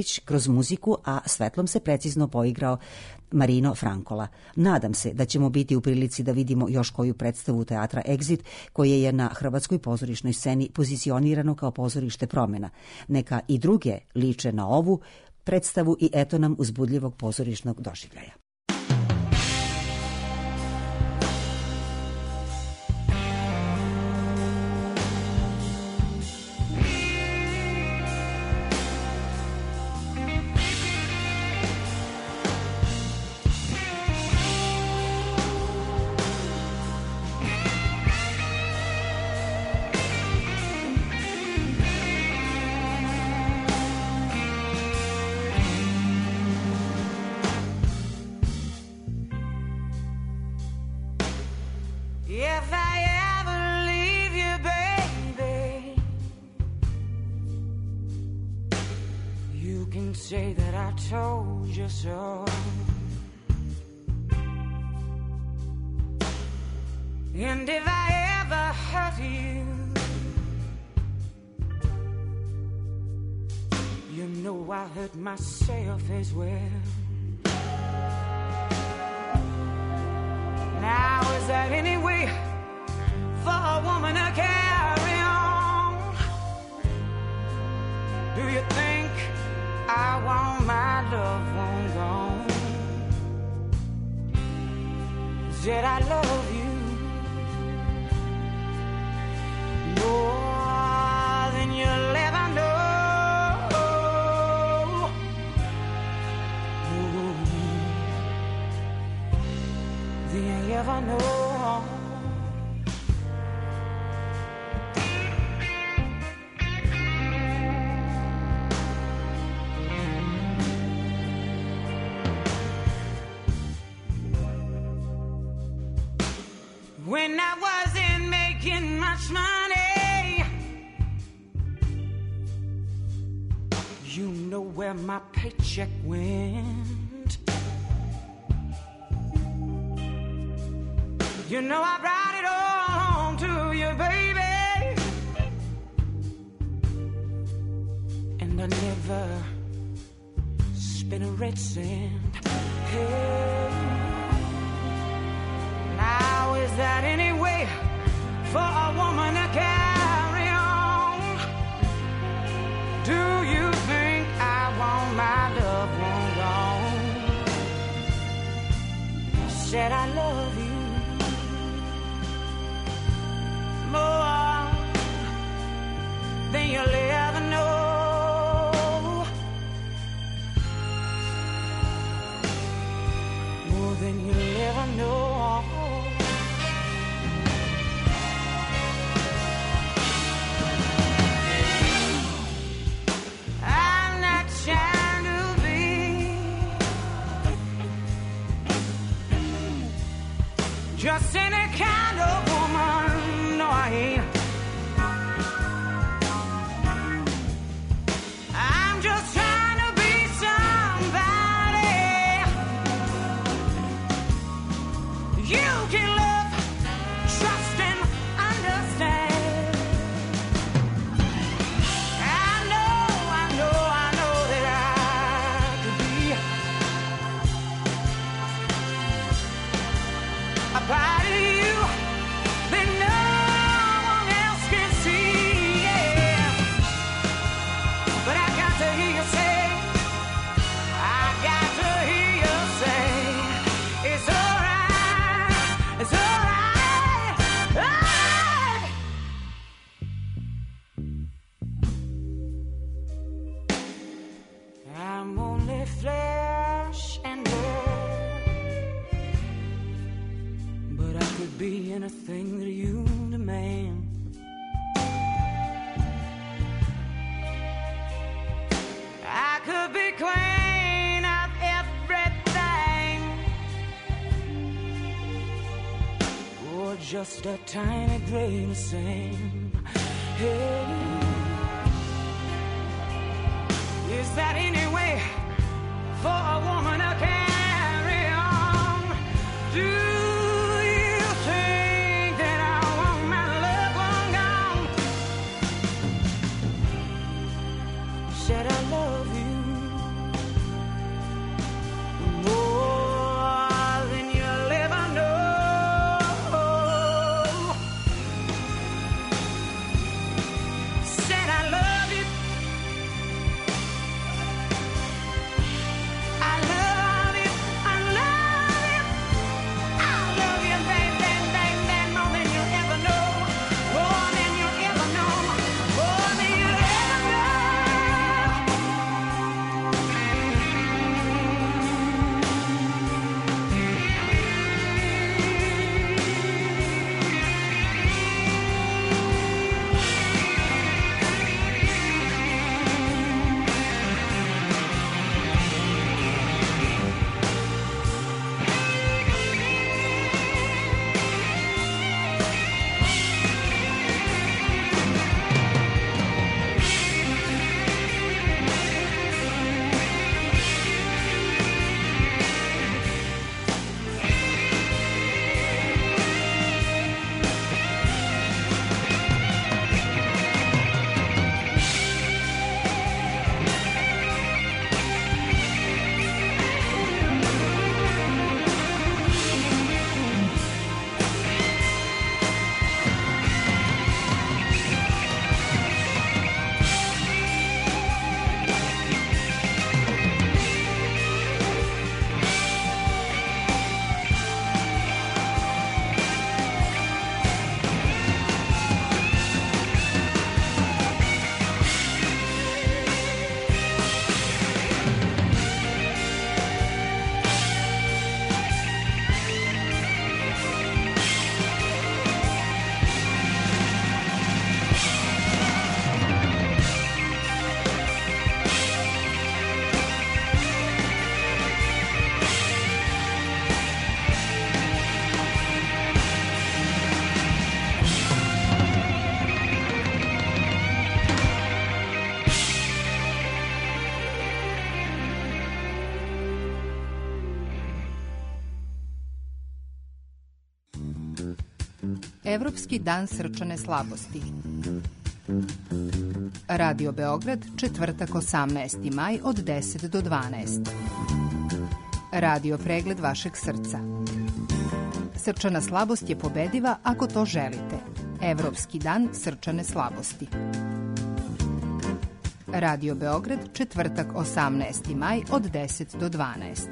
kroz muziku, a svetlom se precizno poigrao Marino Frankola. Nadam se da ćemo biti u prilici da vidimo još koju predstavu teatra Exit, koje je na hrvatskoj pozorišnoj sceni pozicionirano kao pozorište promjena. Neka i druge liče na ovu predstavu i eto nam uzbudljivog pozorišnog doživljaja. If I ever leave you, baby, you can say that I told you so. And if I ever hurt you, you know I hurt myself as well. Now is that any way for a woman to carry on? Do you think I want my loved one gone? Said I love you more than you'll ever know. Than you ever know. When I wasn't making much money, you know where my paycheck went. You know I brought it all home to you, baby, and I never spent a red cent. Hey, now is that any way for a woman to carry on? Do you think I want my loved one gone? Said I love you more than you'll ever know. More than you'll ever know. I'm not trying to be just any kind of woman. No, I ain't. I'm just trying to be somebody you can love, trust, and understand. I know that I could be a part of you that no one else can see, yeah. But I got to hear you say, I got to hear you say, it's alright, it's alright, alright. I'm only flesh and blood, but I could be anything that you demand. I could be queen of everything, or just a tiny grain of sand. Hey, is that any way for a woman to carry on? Do you think that I want my loved one gone? Said I love you Evropski dan srčane slabosti. Radio Beograd, četvrtak 18. maj od 10 do 12. Radio pregled vašeg srca. Srčana slabost je pobediva ako to želite. Evropski dan srčane slabosti. Radio Beograd, četvrtak 18. maj od 10 do 12.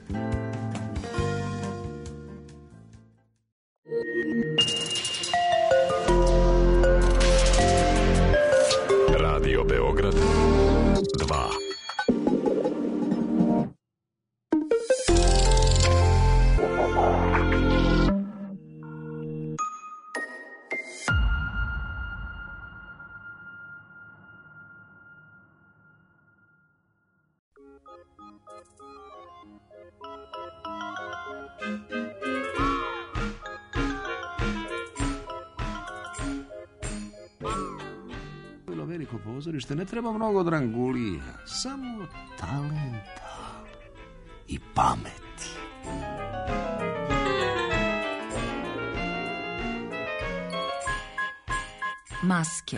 Radio Beograd 2. Veliko pozorište, ne treba mnogo drangulija, samo talenta i pameti. Maske.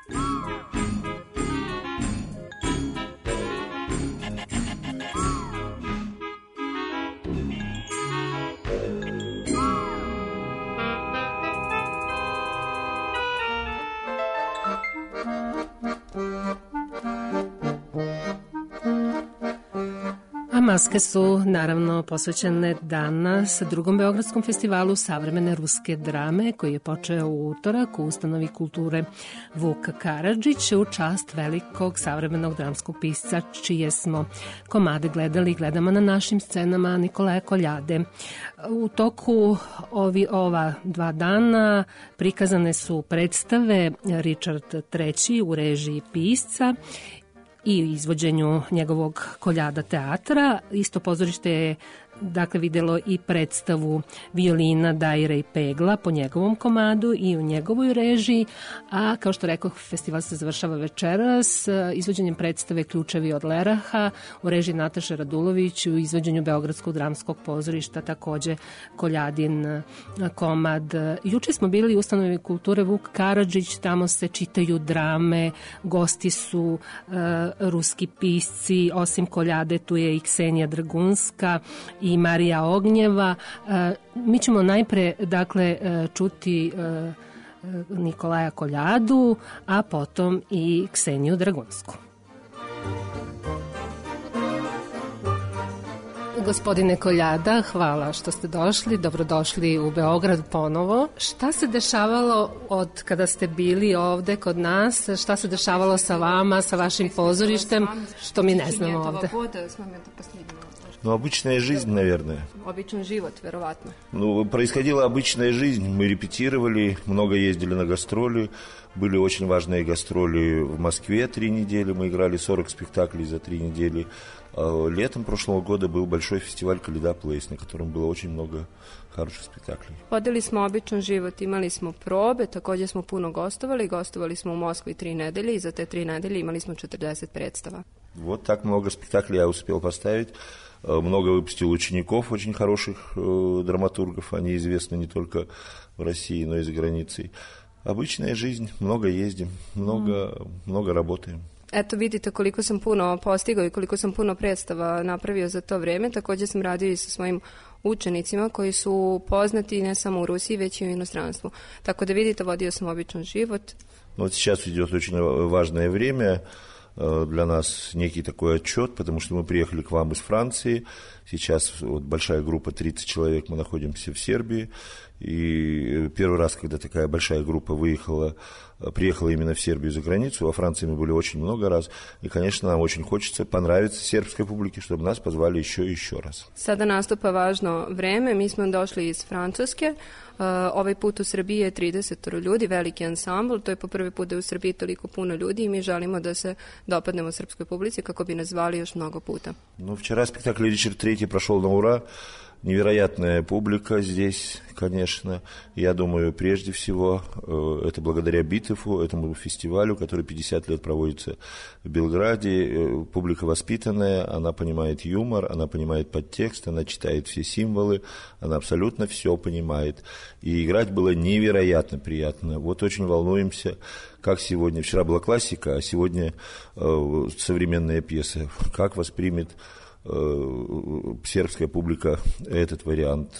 Maske su naravno posvećene danas drugom Beogradskom festivalu savremene ruske drame koji je počeo u utorak u ustanovi kulture Vuk Karadžić u čast velikog savremenog dramskog pisca čije smo komade gledali i gledamo na našim scenama Nikolaja Koljade. U toku ova 2 dana prikazane su predstave Richard III u režiji pisca i izvođenju njegovog Koljada teatra. Isto pozorište je videlo i predstavu Violina, Daira i Pegla po njegovom komadu i u njegovoj režiji, a kao što rekao, festival se završava večeras izvođenjem predstave Ključevi od Leraha u režiji Nataše Radulović u izvođenju Beogradskog dramskog pozorišta, takođe Koljadin komad. Juče smo bili u ustanovi kulture Vuk Karadžić, tamo se čitaju drame, gosti su ruski pisci, osim Koljade tu je i Ksenija Dragunska i Marija Ognjeva. Mi ćemo najpre, čuti Nikolaja Koljadu, a potom i Kseniju Dragunsku. Gospodine Koljada, hvala što ste došli, dobrodošli u Beograd ponovo. Šta se dešavalo od kada ste bili ovde kod nas? Šta se dešavalo sa vama, sa vašim pozorištem, što mi ne znamo ovde? Ну, обычная жизнь, наверное. Обычный живот, вероятно. Ну, происходила обычная жизнь. Мы репетировали, много ездили на гастроли. Были очень важные гастроли в Москве 3 недели. Мы играли 40 спектаклей за 3 недели. Летом прошлого года был большой фестиваль «Коляда Плейс», на котором было очень много хороших спектаклей. Vodili smo običan život, imali smo probe, takođe smo puno gostovali smo u Moskvi 3 nedelje i za te 3 nedelje imali smo 40 predstava. Вот так много спектаклей я успел поставить. Много выпустил учеников, очень хороших драматургов. Они известны не только в России, но и за границей. Обычная жизнь, много ездим, много работаем. Eto, vidite koliko sam puno postigao i koliko sam puno predstava napravio za to vreme. Takođe sam radio i sa svojim učenicima koji su poznati ne samo u Rusiji, već i u inostranstvu. Tako da vidite, vodio sam običan život. Вот сейчас идет очень важное время. Для нас некий такой отчет, потому что мы приехали к вам из Франции. Сейчас вот большая группа, 30 человек, мы находимся в Сербии. И первый раз, когда такая большая группа приехала именно в Сербию за границу, во Франции мы были очень много раз. И, конечно, нам очень хочется понравиться сербской публике, чтобы нас позвали еще и еще раз. Sada nastupa važno vreme. Mi smo došli iz Francuske. Ovaj put u Srbiji je 30 ljudi, veliki ansambl. To je po prvi put da je u Srbiji toliko puno ljudi i mi želimo da se dopadnemo srpskoj publici kako bi nas zvali još mnogo puta. Ну, вчера спектакль «Ричард III» прошел на ура. Невероятная публика здесь, конечно. Я думаю, прежде всего, это благодаря Битефу, этому фестивалю, который 50 лет проводится в Белграде. Публика воспитанная, она понимает юмор, она понимает подтекст, она читает все символы, она абсолютно все понимает. И играть было невероятно приятно. Вот очень волнуемся, как сегодня. Вчера была классика, а сегодня современная пьеса. Как воспримет сербская публика этот вариант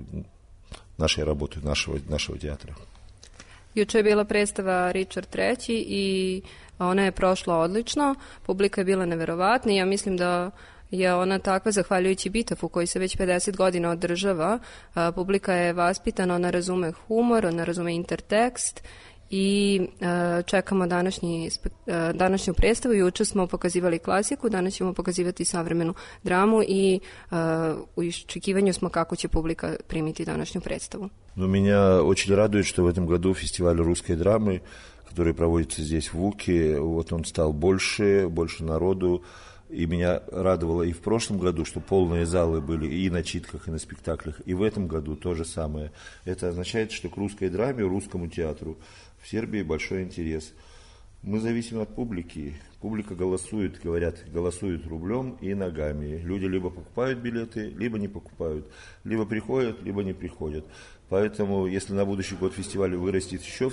нашей работы, нашего теatra. Juče je bila predstava Richard III i ona je prošla odlično, publika je bila neverovatna i ja mislim da je ona takva zahvaljujući Bitefu koji se već 50 godina održava. Publika je vaspitana, ona razume humor, ona razume intertekst i čekamo današnju predstavu. Juče smo pokazivali klasiku, danas ćemo pokazivati savremenu dramu i u iščekivanju smo kako će publika primiti današnju predstavu. Но меня очень радует, что в этом году фестиваль русской драмы, который проводится здесь в Вуке, вот он стал больше народу. И меня радовало и в прошлом году, что полные залы были и на читках, и на спектаклях. И в этом году то же самое. Это означает, что к русской драме, русскому театру в Сербии большой интерес. Мы зависим от публики. Публика голосует, голосует рублем и ногами. Люди либо покупают билеты, либо не покупают. Либо приходят, либо не приходят. Поэтому, если на будущий год фестиваль вырастет еще в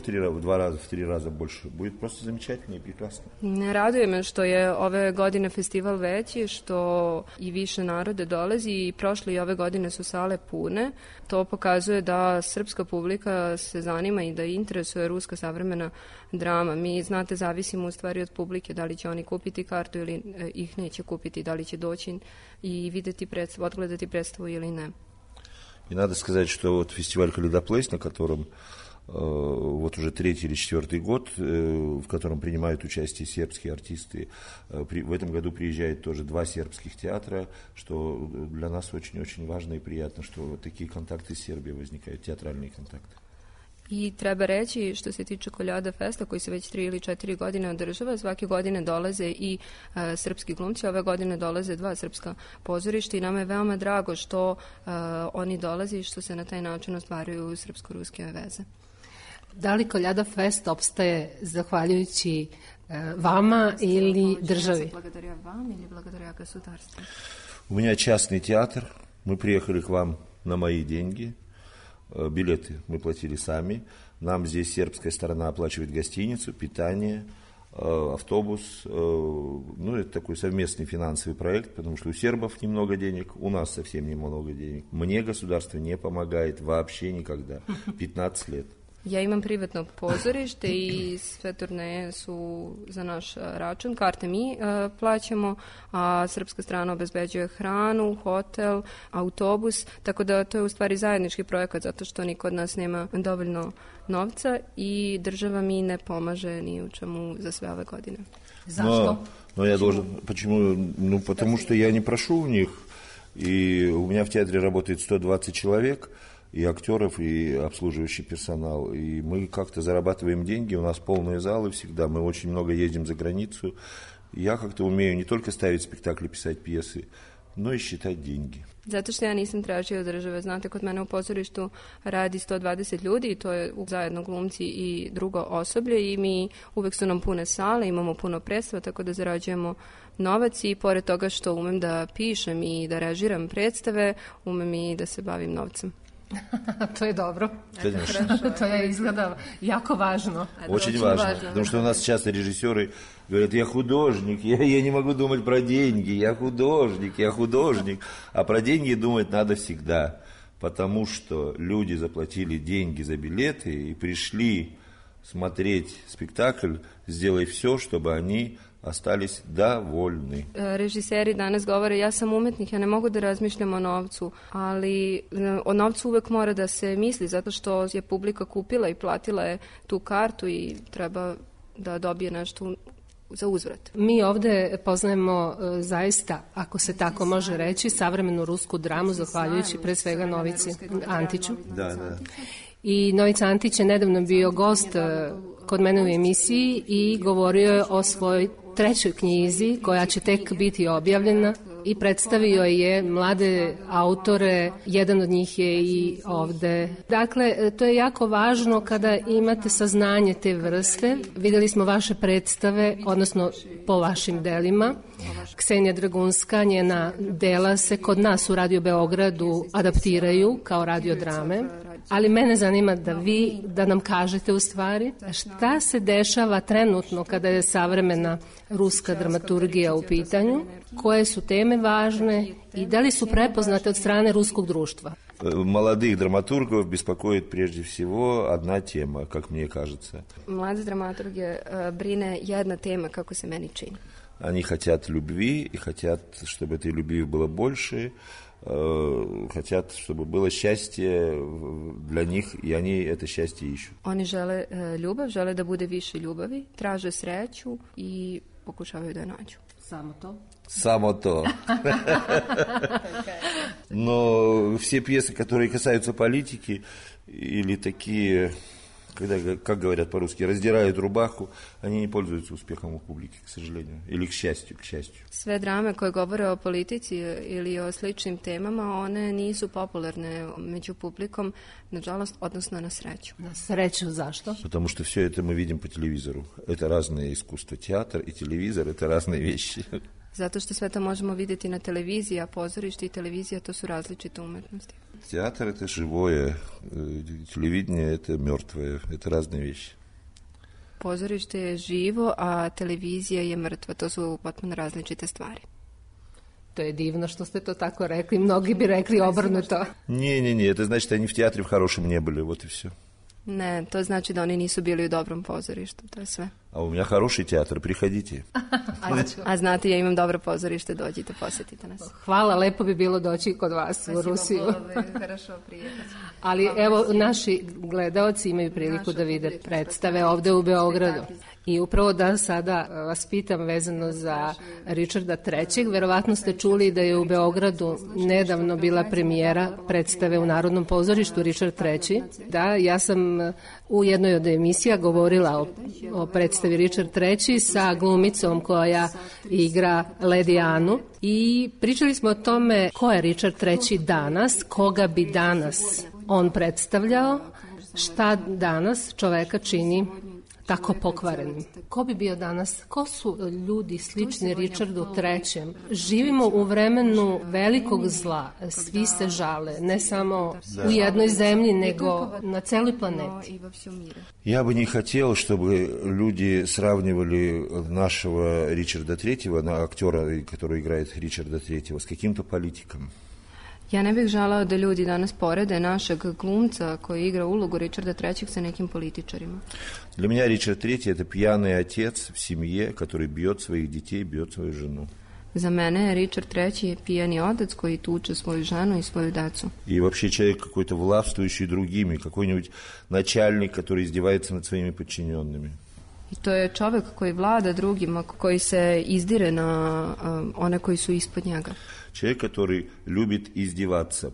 3 раза больше, будет просто замечательно и прекрасно. Raduje me što je ove godine festival veći, što i više narode dolazi i prošle i ove godine su sale pune. To pokazuje da srpska publika se zanima i da interesuje ruska savremena drama. Mi, znate, zavisimo u stvari od publike, da li će oni kupiti kartu ili ih neće kupiti, da li će doći i videti predstavu, odgledati predstavu ili ne. И надо сказать, что вот фестиваль «Калейдоплейс», на котором вот уже 3-й или 4-й год, в котором принимают участие сербские артисты, в этом году приезжает тоже 2 сербских театра, что для нас очень-очень важно и приятно, что вот такие контакты с Сербией возникают, театральные контакты. I treba reći, što se tiče Koljada Festa, koji se već 3 ili 4 godine održava, svake godine dolaze i srpski glumci, ove godine dolaze 2 srpska pozorišta i nama je veoma drago što oni dolaze i što se na taj način ostvaruju srpsko-ruske veze. Da li Koljada Fest opstaje zahvaljujući vama ili državi? Благодаря вам или благодаря государству? У меня частный театр. Мы приехали к вам на мои деньги. Билеты мы платили сами. Нам здесь сербская сторона оплачивает гостиницу, питание, автобус. Ну, это такой совместный финансовый проект, потому что у сербов немного денег, у нас совсем немного денег. Мне государство не помогает вообще никогда. 15 лет. Ja imam privatno pozorište i sve turneje su za naš račun. Karte mi plaćamo, a srpska strana obezbeđuje hranu, hotel, autobus, tako da to je u stvari zajednički projekat zato što niko od nas nema dovoljno novca i država mi ne pomaže ni u čemu za sve ove godine. Zašto? Но я должен... Почему? Ну, потому что я не прошу у них. И у меня в театре работает 120 человек, и актеров, и обслуживающий персонал. И мы как-то зарабатываем деньги, у нас полные залы всегда, мы очень много ездим за границу. Я как-то умею не только ставить спектакли, писать пьесы, но и считать деньги. Zato što ja nisam tražio od države. Znate, kod mene u pozorištu radi 120 ljudi i to je zajedno glumci i drugo osoblje i mi uvek su nam pune sale, imamo puno predstava, tako da zarađujemo novac i pored toga što umem da pišem i da režiram predstave, umem i da se bavim novcem. To je dobro. To je izgleda jako važno. Очень важно, потому что у нас часто режиссеры говорят, я художник, я не могу думать про деньги, я художник. А про деньги думать надо всегда, потому что люди заплатили деньги за билеты и пришли смотреть спектакль, сделай все, чтобы они ostались довольni. Režiseri danas govore, ja sam umetnik, ja ne mogu da razmišljam o novcu, ali o novcu uvek mora da se misli, zato što je publika kupila i platila je tu kartu i treba da dobije nešto za uzvrat. Mi ovde poznajemo zaista, ako se tako može reći, savremenu rusku dramu, zahvaljujući pre svega Novici Antiću. Da. I Novica Antić je nedavno bio gost kod mene u emisiji i govorio je o svojoj 3. knjizi koja će tek biti objavljena. i predstavio je mlade autore, jedan od njih je i ovde. Dakle, to je jako važno kada imate saznanje te vrste. Videli smo vaše predstave, odnosno po vašim delima. Ksenija Dragunska, njena dela se kod nas u Radio Beogradu adaptiraju kao radiodrame, ali mene zanima da nam kažete u stvari šta se dešava trenutno kada je savremena ruska dramaturgija u pitanju, koje su teme važne i da li su prepoznate od strane ruskog društva? Молодых драматургов беспокоит прежде всего одна тема, как мне кажется. Mlade dramaturge brine jedna tema, kako se meni čini. Они хотят любви и хотят, чтобы этой любви было больше, хотят, чтобы было счастье для них, и они это счастье ищут. Oni žele ljubav, žele da bude više ljubavi, traže sreću i pokušavaju da je nađu. Samo to? Само то. Но все пьесы, которые касаются политики, или такие, когда, как говорят по-русски, раздирают рубаху, они не пользуются успехом у публики, к сожалению. Или к счастью, к счастью. Sve drame koje govore o politici ili o sličnim temama, one nisu popularne među publikom, nažalost, odnosno na sreću. Na sreću, zašto? Потому что все это мы видим по телевизору. Это разное искусство. Театр и телевизор – это разные вещи. Zato što sve to možemo vidjeti na televiziji, a pozorište i televizija to su različite umetnosti. Театр – это живое, телевидение – это мертвое, это разные вещи. Pozorište je živo, a televizija je mrtva. To su potpuno različite stvari. To je divno što ste to tako rekli. Mnogi bi rekli obrnuto. Не, это значит, они в театре в хорошем не были, вот и все. Ne, to znači da oni nisu bili u dobrom pozorištu, to je sve. А у меня хороший театр, приходите. A znate, ja imam dobro pozorište, dođite, posjetite nas. Hvala, lepo bi bilo doći kod vas u Rusiju. Ali evo, naši gledaoci imaju priliku da vide predstave ovde u Beogradu. I upravo da sada vas pitam vezano za Richarda III. Verovatno ste čuli da je u Beogradu nedavno bila premijera predstave u Narodnom pozorištu Richard III. Da, ja sam u jednoj od emisija govorila o predstavi Richard III. Sa glumicom koja igra Lady Anu i pričali smo o tome ko je Richard III. Danas, koga bi danas on predstavljao, šta danas čoveka čini tako pokvarenim. Ko bi bio danas? Ko su ljudi slični Richardu III? Živimo u vremenu velikog zla. Svi se žale, ne samo u jednoj zemlji, nego na celoj planeti. Я бы не хотел, чтобы люди сравнивали нашего Ричарда III, актера, который играет Ричарда III, с каким-то политиком. Ja ne bih želao da ljudi danas porede našeg glumca koji igra ulogu Richarda III. Sa nekim političarima. Для меня Ричард III – это пьяный отец в семье, который бьет своих детей, бьет свою жену. Za mene je Richard III. Pijani otac koji tuče svoju ženu i svoju decu. И вообще человек какой-то властвующий другими, какой-нибудь начальник, который издевается над своими подчиненными. I to je čovek koji vlada drugima, koji se izdire na one koji su ispod njega. Человек, который любит издеваться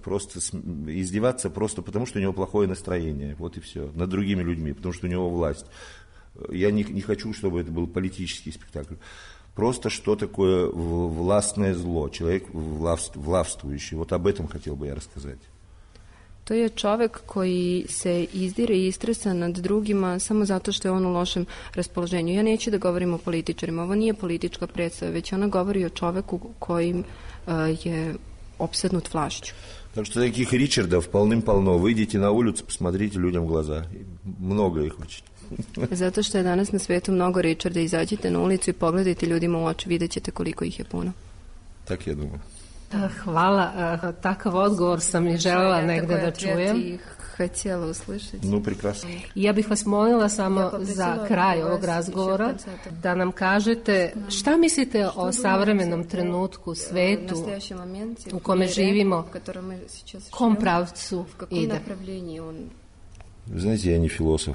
просто потому, что у него плохое настроение, вот и все, над другими людьми, потому что у него власть. Я не хочу, чтобы это был политический спектакль. Просто что такое властное зло, человек властвующий. Вот об этом хотел бы я рассказать. To je čovek koji se izdire i istresa nad drugima samo zato što je on u lošem raspoloženju. Ja neću da govorim o političarima, ovo nije politička predstava, već ona govori o čoveku kojim je opsednut vlašću. Так что таких Ричардов полным-полно. Выйдите на улицу, посмотрите людям в глаза. Много их очень. Zato što je danas na svetu mnogo Richarda, izađite na ulicu i pogledajte ljudima u oči, vidjet ćete koliko ih je puno. Так я думаю. Hvala, takav odgovor sam i želela negde da čujem. Htjela uslišiti. Ну, прекрасно. Ja bih vas molila samo za kraj ovog razgovora da nam kažete šta mislite o savremenom trenutku, svetu u kome živimo, kom pravcu ide? Вы знаете, я не философ.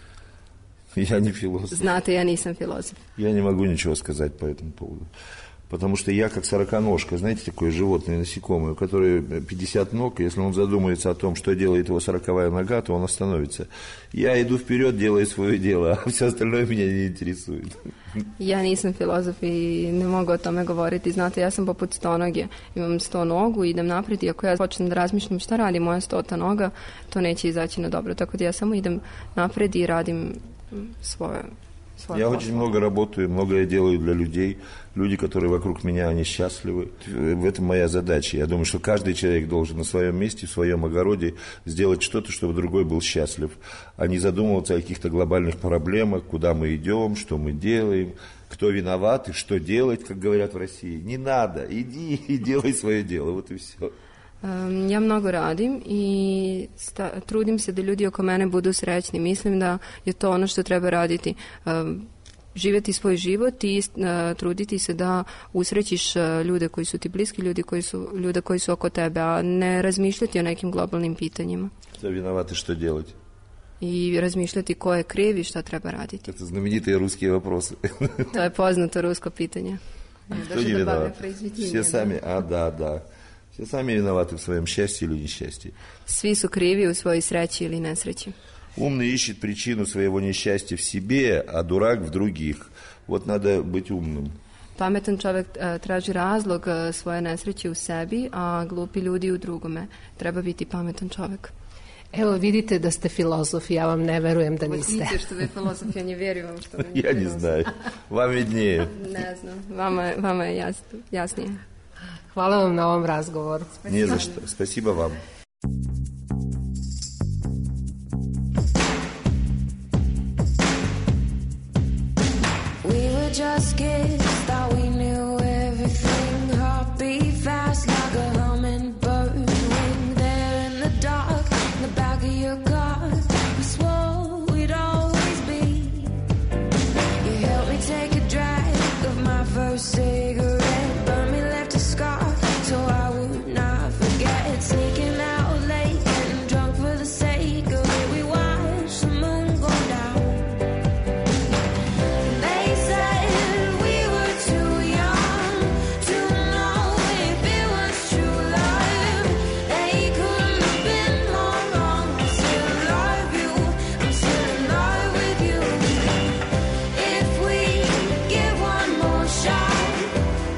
Я не философ. Znate, ja nisam filozof. Я не могу ничего сказать по этому поводу. Потому что я как сороконожка, знаете, такое животное, насекомое, у которого 50 ног, и если он задумается о том, что делает его 40-я нога, то он остановится. Я иду вперед, делаю свое дело, а все остальное меня не интересует. Ja nisam filozof i ne mogu o tome govoriti. Znate, ja sam poput stonoge. Imam 100 nogu i idem naprijed i ako ja počnem da razmišljam šta radi moja 100 noga, to neće izaći na dobro. Tako da ja samo idem naprijed i radim svoje Я очень много работаю, многое делаю для людей. Люди, которые вокруг меня, они счастливы. В этом моя задача. Я думаю, что каждый человек должен на своем месте, в своем огороде сделать что-то, чтобы другой был счастлив, а не задумываться о каких-то глобальных проблемах, куда мы идем, что мы делаем, кто виноват и что делать, как говорят в России. Не надо, иди и делай свое дело. Вот и все. Ja mnogo radim i trudim se da ljudi oko mene budu srećni. Mislim da je to ono što treba raditi. Živjeti svoj život i truditi se da usrećiš ljude koji su ti bliski, ljude koji su oko tebe, a ne razmišljati o nekim globalnim pitanjima. Кто виноват и что делать? I razmišljati ko je kriv i šta treba raditi. Это знаменитые русские вопросы. To je poznato rusko pitanje. Кто не виноват? Все сами, да. Все сами виноваты в своем счастье или несчастье. Svi su krivi u svojoj sreći ili nesreći. Умный ищет причину своего несчастья в себе, а дурак в других. Вот надо быть умным. Pametan čovjek traži razlog svoje nesreće u sebi, a glupi ljudi u drugome. Treba biti pametan čovjek. Evo vidite da ste filozof, ja vam ne verujem da niste. Vidite što vi filozof, ja ne vjerujem vam što vi niste. Ja ne znaju, vam vidnije. Ne znam, vama je jasnije. Hvala vam na ovom razgovoru. Не за что. Спасибо вам. We were just kids, thought we knew everything. Heartbeat fast like a hummingbird wing. There in the dark, in the back of your car, we swore we'd always be. You helped me take a drag of my first cigarette, burned me, left a scar, so I would not forget. Sneaking out late, getting drunk for the sake of it. We watched the moon go down. They said we were too young to know if it was true love. They couldn't have been more wrong. I still love you, I'm still in love with you. If we give one more shot,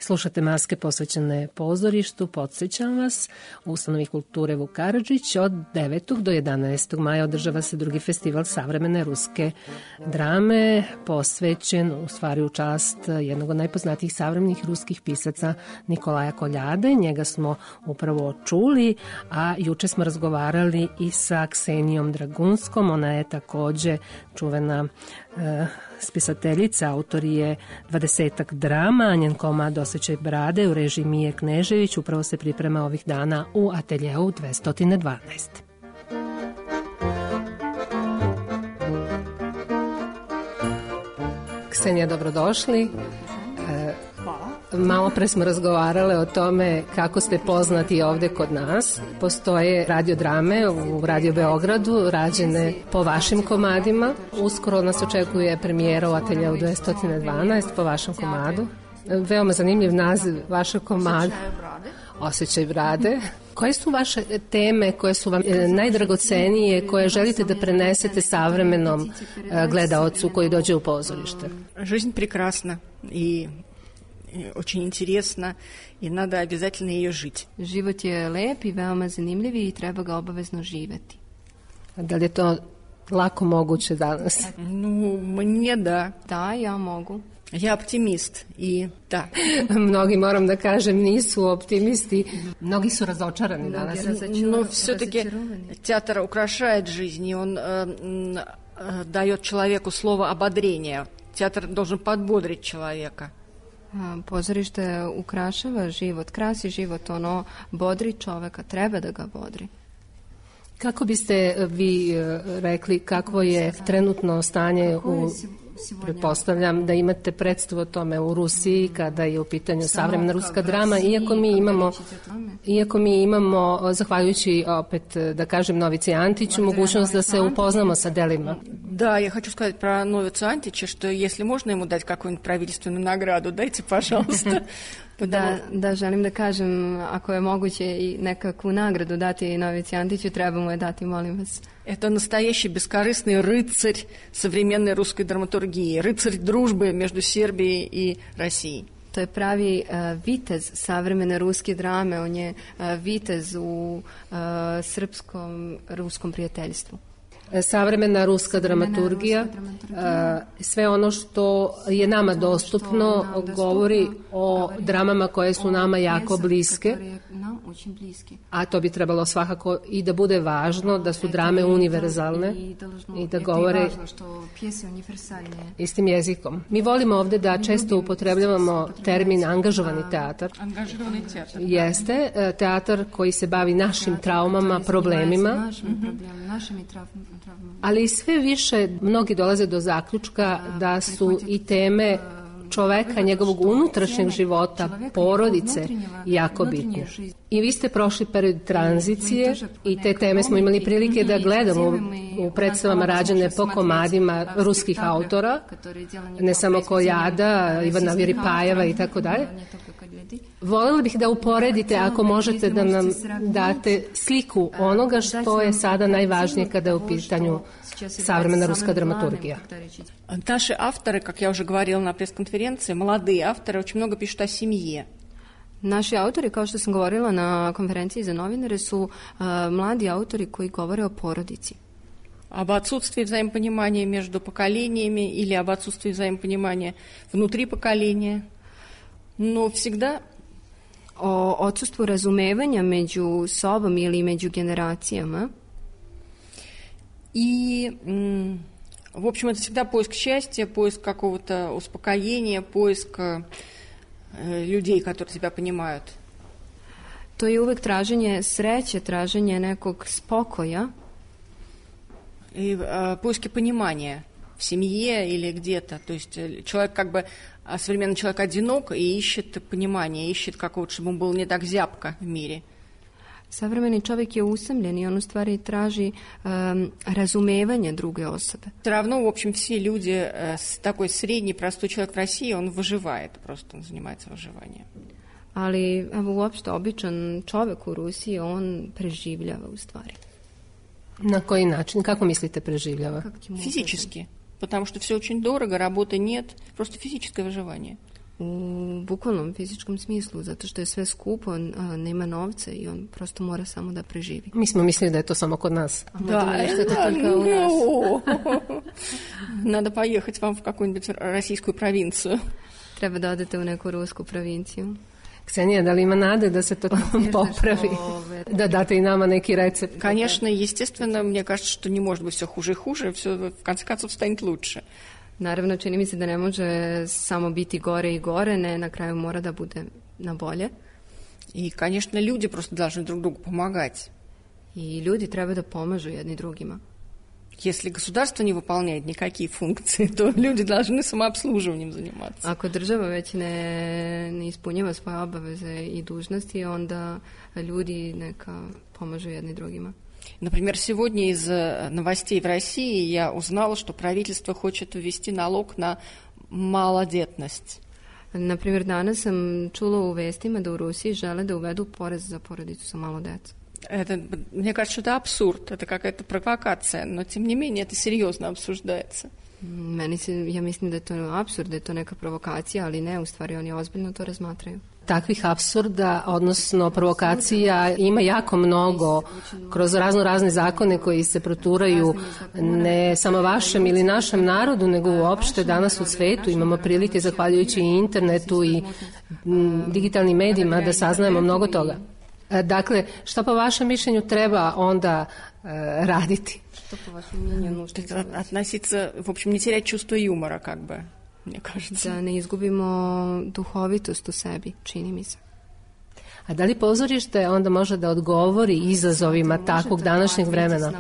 Slušate Maske posvećene pozorištu. Podsjećam vas, u ustanovi kulture Vuk Karadžić od 9. do 11. maja održava se drugi festival savremene ruske drame, posvećen u stvari u čast jednog od najpoznatijih savremenih ruskih pisaca Nikolaja Koljade. Njega smo upravo čuli, a juče smo razgovarali i sa Ksenijom Dragunskom. Ona je takođe čuvena spisateljica, autor je 20-ak drama, njen komad Osjećaj brade u režiji Mije Knežević upravo se priprema ovih dana u ateljeu 212. Ksenija, dobrodošli. Malo pre smo razgovarale o tome kako ste poznati ovde kod nas. Postoje radiodrame u Radio Beogradu, rađene po vašim komadima. Uskoro nas očekuje premijera u ateljeu 212 po vašem komadu. Veoma zanimljiv naziv vašeg komada. Osjećaj brade. Koje su vaše teme koje su vam najdragocenije, koje želite da prenesete savremenom gledaocu koji dođe u pozorište? Жизнь прекрасна и очень интересно, и надо обязательно ее жить. Život je lep i veoma zanimljiv i treba ga obavezno živeti. Da li je to lako moguće danas? Ну, мне да. Da, ja mogu. Я оптимист, и да. Mnogi, moram da kažem, nisu optimisti. Mnogi su razočarani danas. Но все-таки театр украшает жизнь, и он дает человеку слово ободрения. Театр должен подбодрить человека. Pozorište ukrašava život, krasi život, ono bodri čoveka, treba da ga bodri. Kako biste vi rekli kakvo je trenutno stanje u... Pretpostavljam da imate predstavu o tome u Rusiji kada je u pitanju savremena ruska drama, iako mi imamo, zahvaljujući opet, da kažem, Novici Antiću, mogućnost da se upoznamo sa delima. Да, я хочу сказать про Новицу Антича, что если можно ему дать какую-нибудь правительственную награду, дайте, пожалуйста. Da, želim da kažem, ako je moguće i nekakvu nagradu dati Novici Antiću, treba mu je dati, molim vas. Это настоящий бескорыстный рыцарь современной русской драматургии, рыцарь дружбы между Сербией и Россией. To je pravi vitez savremene ruske drame, on je vitez u srpskom-ruskom prijateljstvu. Savremena ruska dramaturgija, sve ono što je nama dostupno govori o dramama koje su nama jako bliske, a to bi trebalo svakako i da bude važno, da su drame univerzalne i da govore istim jezikom. Mi volimo ovde da često upotrebljavamo termin angažovani teatar. Angažovani teatar. Jeste teatar koji se bavi našim traumama, problemima. Ali sve više mnogi dolaze do zaključka da su i teme čoveka, njegovog unutrašnjeg života, porodice, jako bitne. I vi ste prošli period tranzicije i te teme smo imali prilike da gledamo u predstavama rađene po komadima ruskih autora, ne samo Koljada, Ivana Viripajeva i tako dalje. Voljela bih da uporedite, ako možete, da nam date sliku onoga što je sada najvažnije kada je u pitanju savremena ruska dramaturgija. Наши авторы, как я уже говорила на пресс-конференции, молодые авторы, очень много пишут о семье. Naši autori, kao što sam govorila na konferenciji za novinare, su mladi autori koji govore o porodici. Об отсутствии взаимопонимания между поколениями или об отсутствии взаимопонимания внутри поколения. Но всегда o odsustvu razumevanja među sobom ili među generacijama. И, в общем, это всегда поиск счастья, поиск какого-то успокоения, поиск людей, которые тебя понимают. To je uvek traženje sreće, traženje nekog spokoja. И поиски понимания в семье или где-то. То есть человек как бы, современный человек одинок и ищет понимание, ищет какого-то, чтобы ему было не так зябко в мире. Savremeni čovjek je usamljen i on u stvari traži razumevanje druge osobe. Все равно, в общем, все люди, такой средний, простой человек в России, он выживает, просто он занимается выживанием. Ali, evo, uopšte običan čovjek u Rusiji, on preživljava u stvari. Na koji način? Kako mislite preživljava? Физически, потому что все очень дорого, работы нет, просто физическое выживание. u bukvalnom fizičkom smislu, zato što je sve skupo, nema novca i on prosto mora samo da preživi. Mi smo mislili da je to samo kod nas. Надо поехать вам в какую-нибудь российскую провинцию. Treba da odete u neku rusku provinciju. Ksenija, da li ima nade da se to popravi? Da date i nama neki recept? Конечно, естественно, мне кажется, что не может быть все хуже и хуже, все в конце концов станет лучше. Naravno, čini mi se da ne može samo biti gore i gore, ne, na kraju mora da bude na bolje. И, конечно, люди просто должны друг другу помогать. I ljudi treba da pomažu jedni drugima. Если государство не выполняет никакие функции, то люди должны самообслуживанием заниматься. Ako država već ne ispunjava svoje obaveze i dužnosti, onda ljudi neka pomažu jedni drugima. Например, сегодня из новостей в России я узнала, что правительство хочет ввести налог на малодетность. Например, danas sam čula u vestima da u Rusiji žele da uvedu porez za porodicu sa malo dece. Мне кажется, что это абсурд, это какая-то провокация, но тем не менее это серьезно обсуждается. Ja mislim da je to apsurd, da je to neka provokacija, ali ne, u stvari oni ozbiljno to razmatraju. Takvih apsurda, odnosno provokacija, ima jako mnogo kroz razne zakone koji se proturaju ne samo vašem ili našem narodu, nego uopšte danas u svetu. Imamo prilike, zahvaljujući internetu i digitalnim medijima, da saznajemo mnogo toga. Dakle, šta po vašem mišljenju treba onda raditi? Что по вашему мнению нужно относиться, в общем, не терять чувство юмора, как бы, мне кажется. Da ne izgubimo duhovitost u sebi, čini mi se. A da li pozorište onda može da odgovori izazovima takvog današnjeg vremena?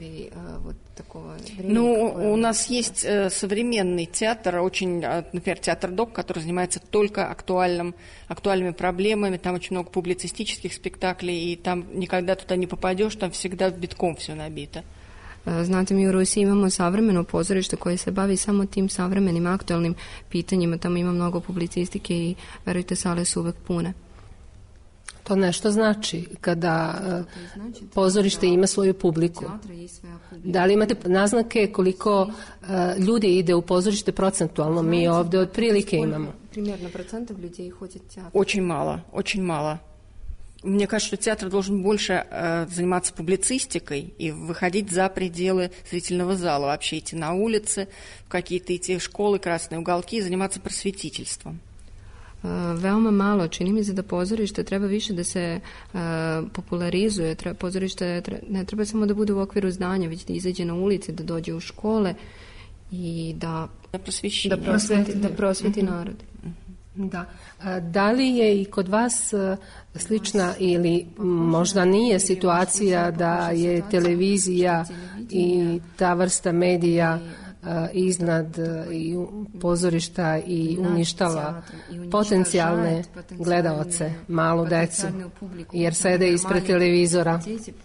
Ну, у нас есть современный театр, очень, например, театр ДОК, который занимается только актуальными проблемами, там очень много публицистических спектаклей, и там никогда туда не попадешь, там всегда битком все набито. Znate, mi u Rusiji imamo savremeno pozorište koje se bavi samo tim savremenim aktualnim pitanjima, tamo ima mnogo publicistike i verujte, sale su uvek pune. To nešto znači kada pozorište ima svoju publiku. Da li imate naznake koliko ljudi ide u pozorište procentualno? Mi ovde otprilike imamo. Примерно процентов людей ходит в театр. Очень мало, очень мало. Мне кажется, что театр должен больше заниматься публицистикой и выходить за пределы зрительного зала, вообще идти на улицы, в какие-то эти школы, красные уголки и заниматься просветительством. Veoma malo, čini mi se da pozorište treba više da se popularizuje, pozorište ne treba samo da bude u okviru zdanja, već da izađe na ulice, da dođe u škole i da prosveti narod. Da. Da li je i kod vas slična ili možda nije situacija da je televizija i ta vrsta medija iznad i pozorišta i uništava potencijalne gledaoce, malu decu, jer sede ispred televizora?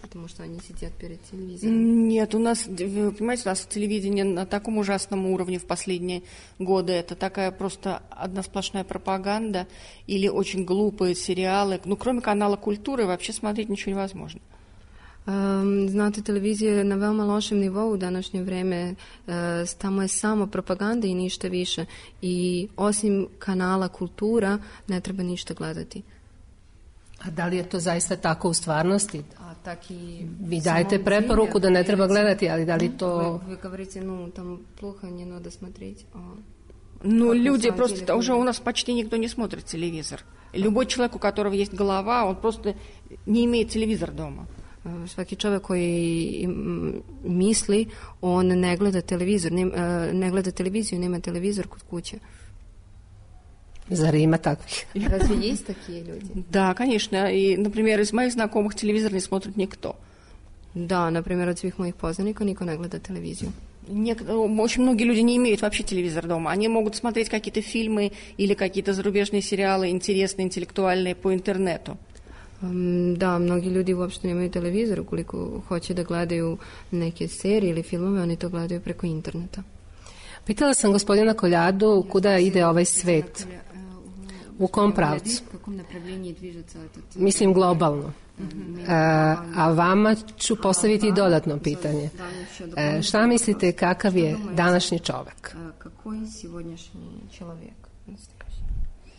Нет, у нас, вы понимаете, у нас телевидение на таком ужасном уровне в последние годы. Это такая просто одна сплошная пропаганда или очень глупые сериалы. Ну, кроме канала «Культуры» вообще смотреть ничего невозможно. Znate, televizija je na veoma lošem nivou u današnje vreme. Tamo je samo propaganda i ništa više. I osim kanala Kultura ne treba ništa gledati. A da li je to zaista tako u stvarnosti? Vi dajete preporuku da ne treba gledati, ali da li to... Вы говорите, ну, там плохо, не надо смотреть. Ну, люди просто... Уже у нас почти никто не смотрит телевизор. Любой человек, у которого есть голова, он просто не имеет телевизор дома. Svaki čovjek koji misli, on ne gleda televizor, ne gleda televiziju, nema televizor kod kuće. Zar ima takvih? Разве есть такие люди? Да, конечно. И, например, из моих знакомых телевизор не смотрит никто. Да, например, от svih mojih poznanika niko ne gleda televiziju. Очень многие люди не имеют вообще телевизор дома. Они могут смотреть какие-то фильмы или какие-то зарубежные сериалы, интересные, интеллектуальные по интернету. Da, mnogi ljudi uopšte nemaju televizor, ukoliko hoće da gledaju neke serije ili filmove, oni to gledaju preko interneta. Pitala sam gospodina Koljadu kuda ide ovaj svet, u kom pravcu. Mislim globalno. A vama ću postaviti dodatno pitanje. Šta mislite kakav je današnji čovek? Какой сегодняшний человек?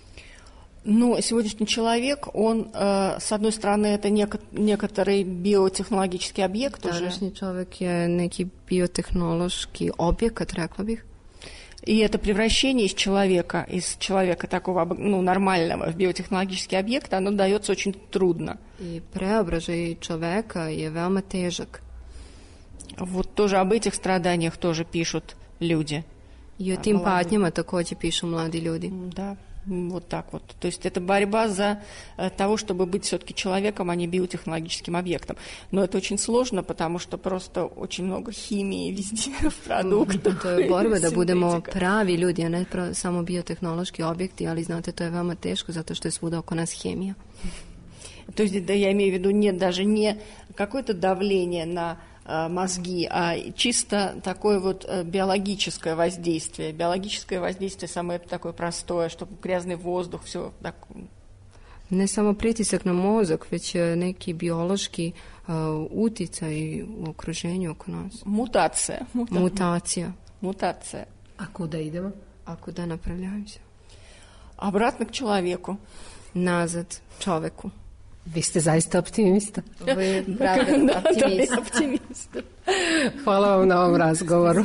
Ну, сегодняшний человек, он, с одной стороны, это некоторый биотехнологический объект уже. Današnji čovjek je neki biotehnološki objekat, rekla bih. И это превращение из человека такого, ну, нормального в биотехнологический объект, оно дается очень трудно. I preobražaj čoveka je veoma težak. Вот тоже об этих страданиях тоже пишут люди. I o tim patnjama također pišu mladi ljudi. Да, вот так вот. То есть это борьба за того, чтобы быть все-таки человеком, а не биотехнологическим объектом. Но это очень сложно, потому что просто очень много химии везде в продуктах. To je borba da budemo pravi ljudi, a ne samo biotehnološki objekti, ali znate, to je veoma teško zato što je svuda oko nas hemija. То есть, да, я имею в виду, нет даже не какое-то давление на мозги, а чисто такое вот биологическое воздействие. Биологическое воздействие самое такое простое, чтобы грязный воздух, все так. Ne samo pritisak na mozak, već neki biološki uticaj u okruženju oko nas. Mutacija. Mutacija. A kuda idemo? A kuda napravljaju se? Обратно к человеку. Nazad čoveku. Vi ste zaista optimista. Vi pravi optimist. Optimist. Hvala vam na ovom razgovoru.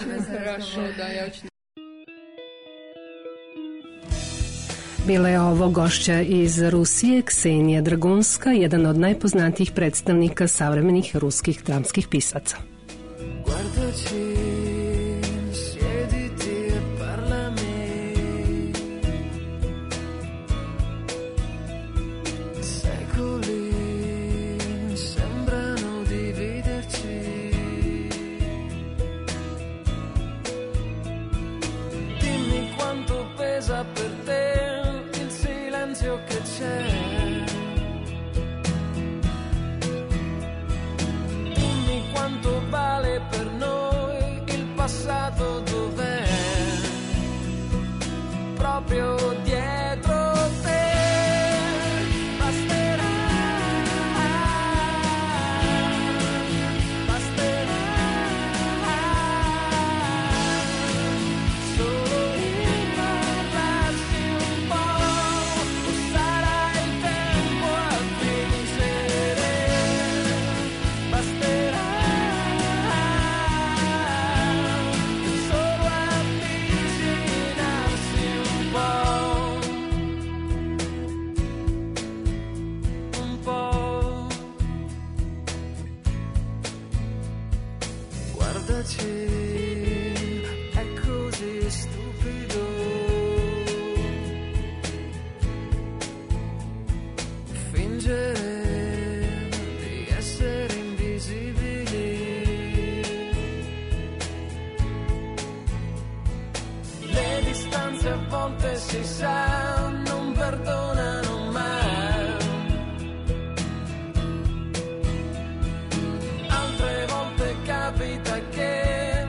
Bila je ovo gošća iz Rusije, Ksenija Dragunska, jedan od najpoznatijih predstavnika savremenih ruskih dramskih pisaca. Per te il silenzio che c'è, dimmi quanto vale per noi il passato, dov'è, proprio dietro te, basterà solo è così stupido fingere di essere invisibili. Le distanze a volte si sa non perdonano mai, altre volte capita che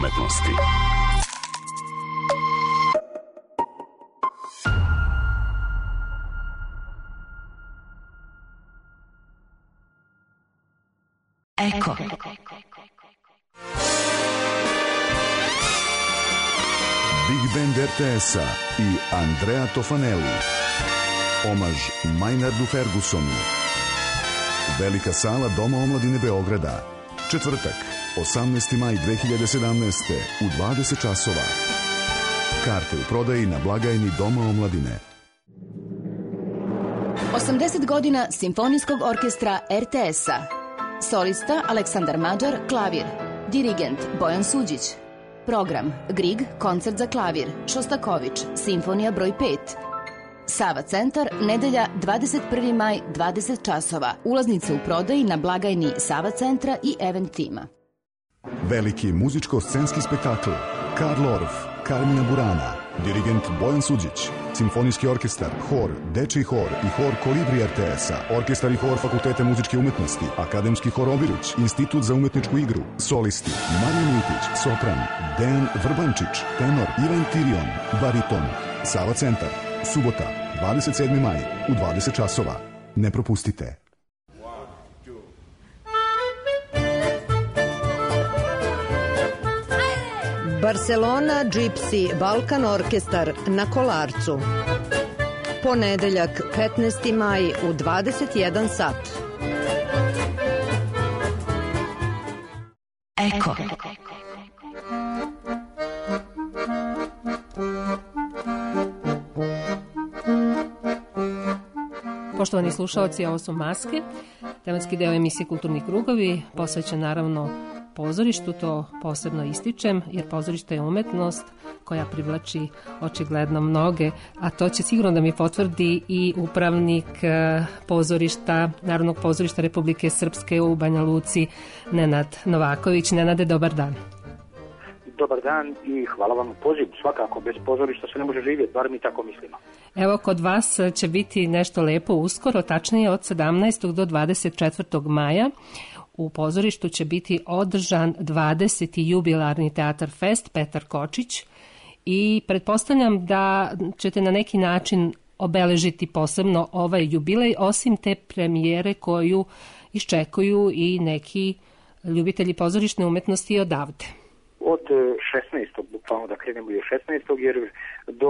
umetnosti. Eko. Big Band RTS-a i Andrea Tofanelli. Omaž Maynardu Fergusonu. Velika sala Doma omladine Beograda. Četvrtak, 18. maj 2017. u 20 časova. Karte u prodaji na blagajni Doma omladine. 80 godina Simfonijskog orkestra RTS-a. Solista Aleksandar Mađar, klavir. Dirigent Bojan Suđić. Program Grieg, koncert za klavir, Šostaković, simfonija broj 5. Sava centar, nedelja 21. maj 20 časova. Ulaznice u prodaji na blagajni Sava centra i Event tima. Veliki muzičko-scenski spektakl Karl Orff, Carmina Burana, dirigent Bojan Suđić, simfonijski orkestar, hor, dečiji hor i hor Kolibri RTS-a, orkestar i hor Fakulteta muzičke umetnosti, akademski hor Obiruć, institut za umetničku igru, solisti Marija Mitić, sopran, Dejan Vrbančić, tenor Ivan Tirion, bariton. Sava centar, subota, 27. maj u 20 časova. Ne propustite. Barcelona Gypsy Balkan Orkestar na Kolarcu. Ponedeljak 15. maj u 21 sat. Eko. Poštovani slušalci, ovo su Maske, tematski deo emisije Kulturni krugovi, posvećen naravno pozorištu, to posebno ističem, jer pozorište je umetnost koja privlači očigledno mnoge, a to će sigurno da mi potvrdi i upravnik pozorišta, Narodnog pozorišta Republike Srpske u Banja Luci, Nenad Novaković. Nenade, dobar dan. Dobar dan i hvala vam na pozivu. Svakako, bez pozorišta se ne može živjeti, bar mi tako mislimo. Evo, kod vas će biti nešto lepo uskoro, tačnije od 17. do 24. maja. U pozorištu će biti održan 20. jubilarni Teatar Fest Petar Kočić i pretpostavljam da ćete na neki način obeležiti posebno ovaj jubilej, osim te premijere koju iščekuju i neki ljubitelji pozorišne umetnosti odavde. Od 16. bukvalno da krenemo i 16. jer do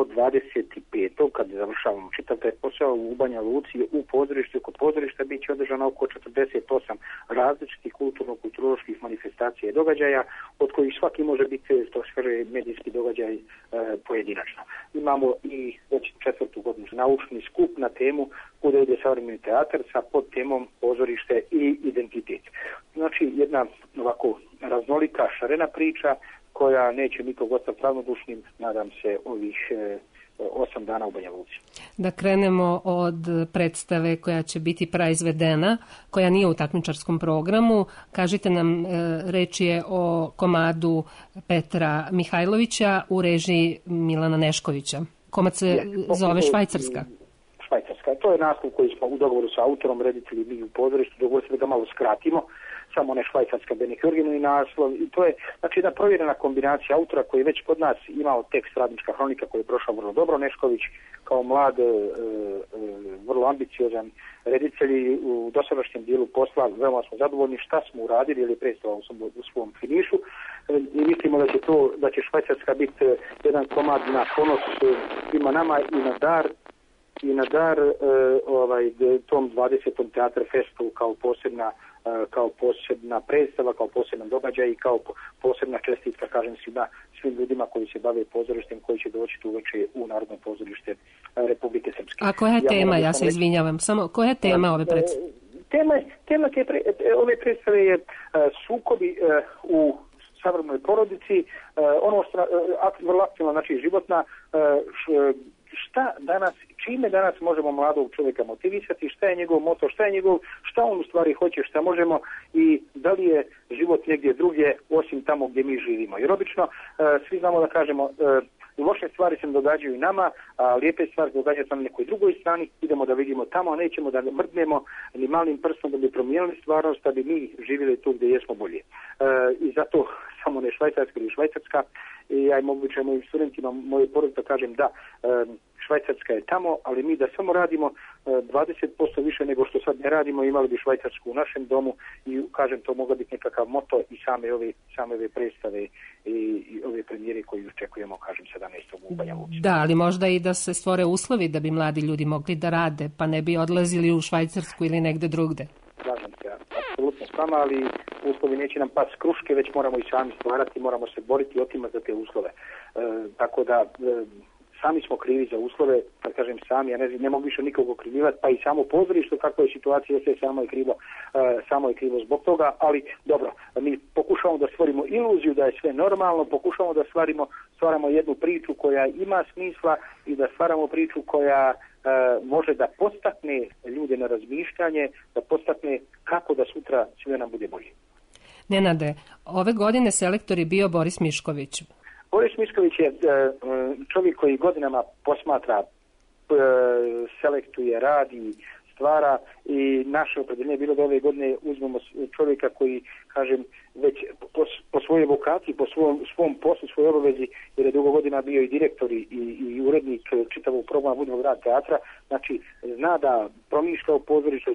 25. kad završavamo čitav taj posao u Banja Luci u pozorištu, kod pozorišta bit će održano oko 48 različitih kulturno-kulturoloških manifestacija i događaja, od kojih svaki može biti, to sve medijski događaj pojedinačno. Imamo i već 4. godinu naučni skup na temu Kuda ide savremeni teatar sa podtemom pozorište i identitet. Znači jedna ovako raznolika šarena priča koja neće nikog ostati ravnodušnim, nadam se, ovih 8 dana u Banja Luci. Da krenemo od predstave koja će biti praizvedena, koja nije u takmičarskom programu. Kažite nam, reč je o komadu Petra Mihajlovića u režiji Milana Neškovića. Komad se zove Švajcarska. Švajcarska. To je naslov koji smo u dogovoru sa autorom, reditelji mi u pozorištu, dogovorili se da ga malo skratimo. Samo ne Švajcarska, Benihurginovi naslov. I to je znači jedna provjerena kombinacija autora koji je već kod nas imao tekst Radnička hronika koji je prošao vrlo dobro. Nešković kao mlad, vrlo ambiciozan reditelj u dosadašnjem dijelu posla. Veoma smo zadovoljni šta smo uradili jer je predstava u svom finišu. I mislimo da će Švajcarska biti jedan komad na ponos svima nama i na dar tom 20. Teatr Festu kao posebna predstava, kao poseban događaj i kao posebna čestitka, kažem svim ljudima koji se bave pozorištem, koji će doći tu uveče u Narodno pozorište Republike Srpske. A koja je tema, ja se izvinjavam, samo koja je tema ove predstave? Tema ove predstave je sukobi u savremenoj porodici, ono što vrlo aktivno, znači životna, čime danas možemo mladog čovjeka motivisati, šta je njegov moto, šta on u stvari hoće, šta možemo i da li je život negdje drugdje osim tamo gdje mi živimo. Jer obično svi znamo da kažemo loše stvari se događaju i nama, a lijepe stvari se događaju na nekoj drugoj strani, idemo da vidimo tamo, nećemo da mrdnemo ni malim prstom da bi promijenili stvarnost, da bi mi živjeli tu gdje jesmo bolje. I zato samo ne Švajcarska ili Švajcarska, i ja im običaj mojim studentima, moje porodice kažem da Švajcarska je tamo, ali mi da samo radimo 20% više nego što sad ne radimo, imali bi Švajcarsku u našem domu i kažem to mogla biti nekakav moto i same ove predstave i ove premijere koje očekujemo, kažem 17. u Banja Luci. Da, ali možda i da se stvore uslovi da bi mladi ljudi mogli da rade, pa ne bi odlazili u Švajcarsku ili negde drugde. Slažem se, apsolutno s vama, ali uslovi neće nam pas kruške, već moramo i sami stvarati, moramo se boriti i otimati za te uslove. Tako da sami smo krivi za uslove, kad kažem sami, ja ne mogu više nikog okrivljivati, pa i samo pozorište, kakva je situacija, sve samo je krivo zbog toga, ali dobro, mi pokušavamo da stvorimo iluziju da je sve normalno, pokušavamo da stvaramo jednu priču koja ima smisla i da stvaramo priču koja može da podstakne ljude na razmišljanje, da podstakne kako da sutra sve nam bude bolje. Nenade, ove godine selektor je bio Boris Mišković. Boris Mišković je čovjek koji godinama posmatra, selektuje, radi, stvara i naše opredjeljenje je bilo da ove godine uzmemo čovjeka koji, kažem, već po svojoj vokaciji, po svom poslu, svojoj obavezi, jer je dugo godina bio i direktor i urednik čitavog programa Budnog grada teatra, znači zna da promišlja o pozorištu,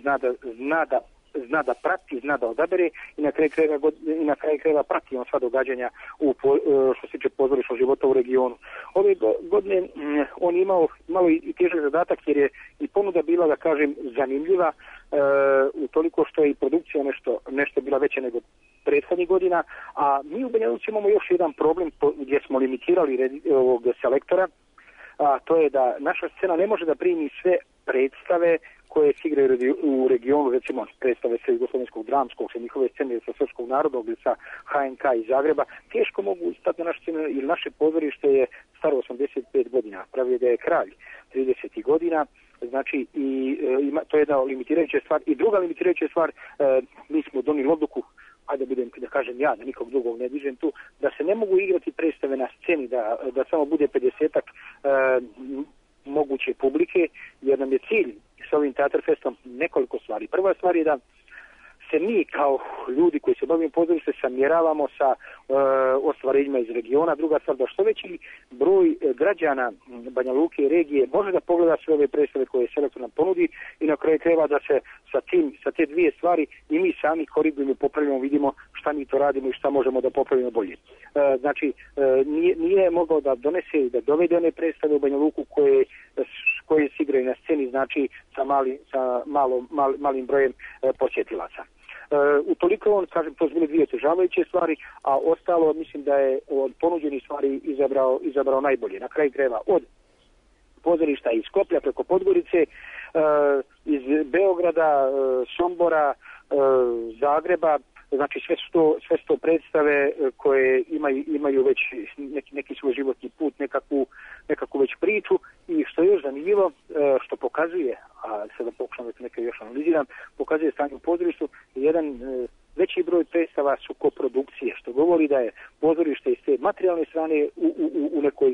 zna da prati, zna da odabere i na kraju krajeva prati on sva događanja što se tiče pozorišnog života u regionu. Ove godine on je imao malo i težak zadatak jer je i ponuda bila, da kažem, zanimljiva, utoliko što je i produkcija nešto bila veća nego prethodnih godina, a mi u Banja Luci imamo još jedan problem gdje smo limitirali ovog selektora, a to je da naša scena ne može da primi sve predstave koje se igraju u regionu, recimo predstave sa Jugoslovenskog dramskog, sa njihove scene sa Srpskog narodnog ili sa HNK iz Zagreba, teško mogu stati na našu scenu, jer naše pozorište je staro 85 godina, pravi da je kralj 30 godina, znači to je jedna limitirajuća stvar. I druga limitirajuća stvar, mi smo donijeli odluku, ajde da kažem ja, da nikog drugog ne dižem tu, da se ne mogu igrati predstave na sceni, da samo bude 50-ak moguće publike, jer nam je cilj s ovim Teatar Festom nekoliko stvari. Prva stvar je da se mi kao ljudi koji se bavimo pozorištem samjeravamo sa ostvarenjima iz regiona. Druga stvar, da što veći broj građana Banja Luke i regije može da pogleda sve ove predstave koje selektor nam ponudi i na kraju krajeva da se sa te dvije stvari i mi sami korigujemo, popravljamo, vidimo šta mi to radimo i šta možemo da popravimo bolje. Znači, nije mogao da donese i da dovede one predstave u Banja Luku koje se igraju na sceni, znači sa malim brojem posjetilaca. Utoliko on, kažem, to su bile dvije otežavajuće stvari, a ostalo mislim da je od ponuđenih stvari izabrao najbolje. Na kraju krajeva od pozorišta iz Skoplja preko Podgorice, iz Beograda, Sombora, Zagreba, znači sve su to predstave koje imaju već neki svoj životni put, nekakvu već priču i što je još zanimljivo, što pokazuje, a sada pokušam da neke još analiziram, pokazuje stanje u pozorištu, jedan veći broj predstava su koprodukcije, što govori da je pozorište iz te materijalne strane u nekoj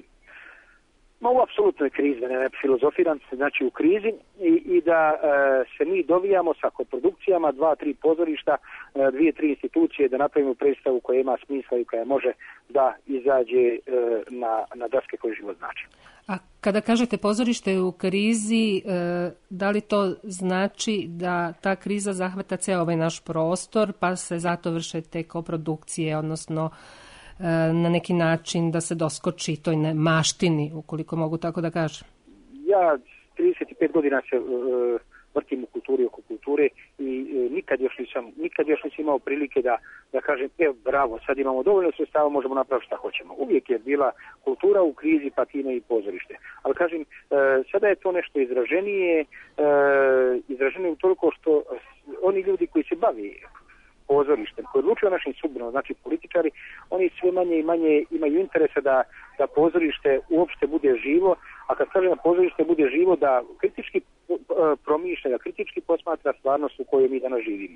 u apsolutnoj krizi, da ne filozofiram, znači u krizi i da se mi dovijamo sa koprodukcijama 2-3 pozorišta, 2-3 institucije da napravimo predstavu koja ima smisla i koja može da izađe na daske koje život znači. A kada kažete pozorište je u krizi, da li to znači da ta kriza zahvata ceo ovaj naš prostor pa se zato vrše te koprodukcije, odnosno na neki način da se doskoči toj maštini, ukoliko mogu tako da kažem? Ja 35 godina se vrtim u kulturi, oko kulture i nikad još nisam imao prilike da kažem, bravo, sad imamo dovoljno sredstava, možemo napraviti šta hoćemo. Uvijek je bila kultura u krizi, pa time i pozorište. Ali kažem, sada je to nešto izraženije utoliko što oni ljudi koji se bavi pozorištem, koji odlučuju o našim sudbinama, znači političari, oni sve manje i manje imaju interesa da pozorište uopšte bude živo, a kad kažem da pozorište bude živo, da kritički promišlja, da kritički posmatra stvarnost u kojoj mi danas živimo.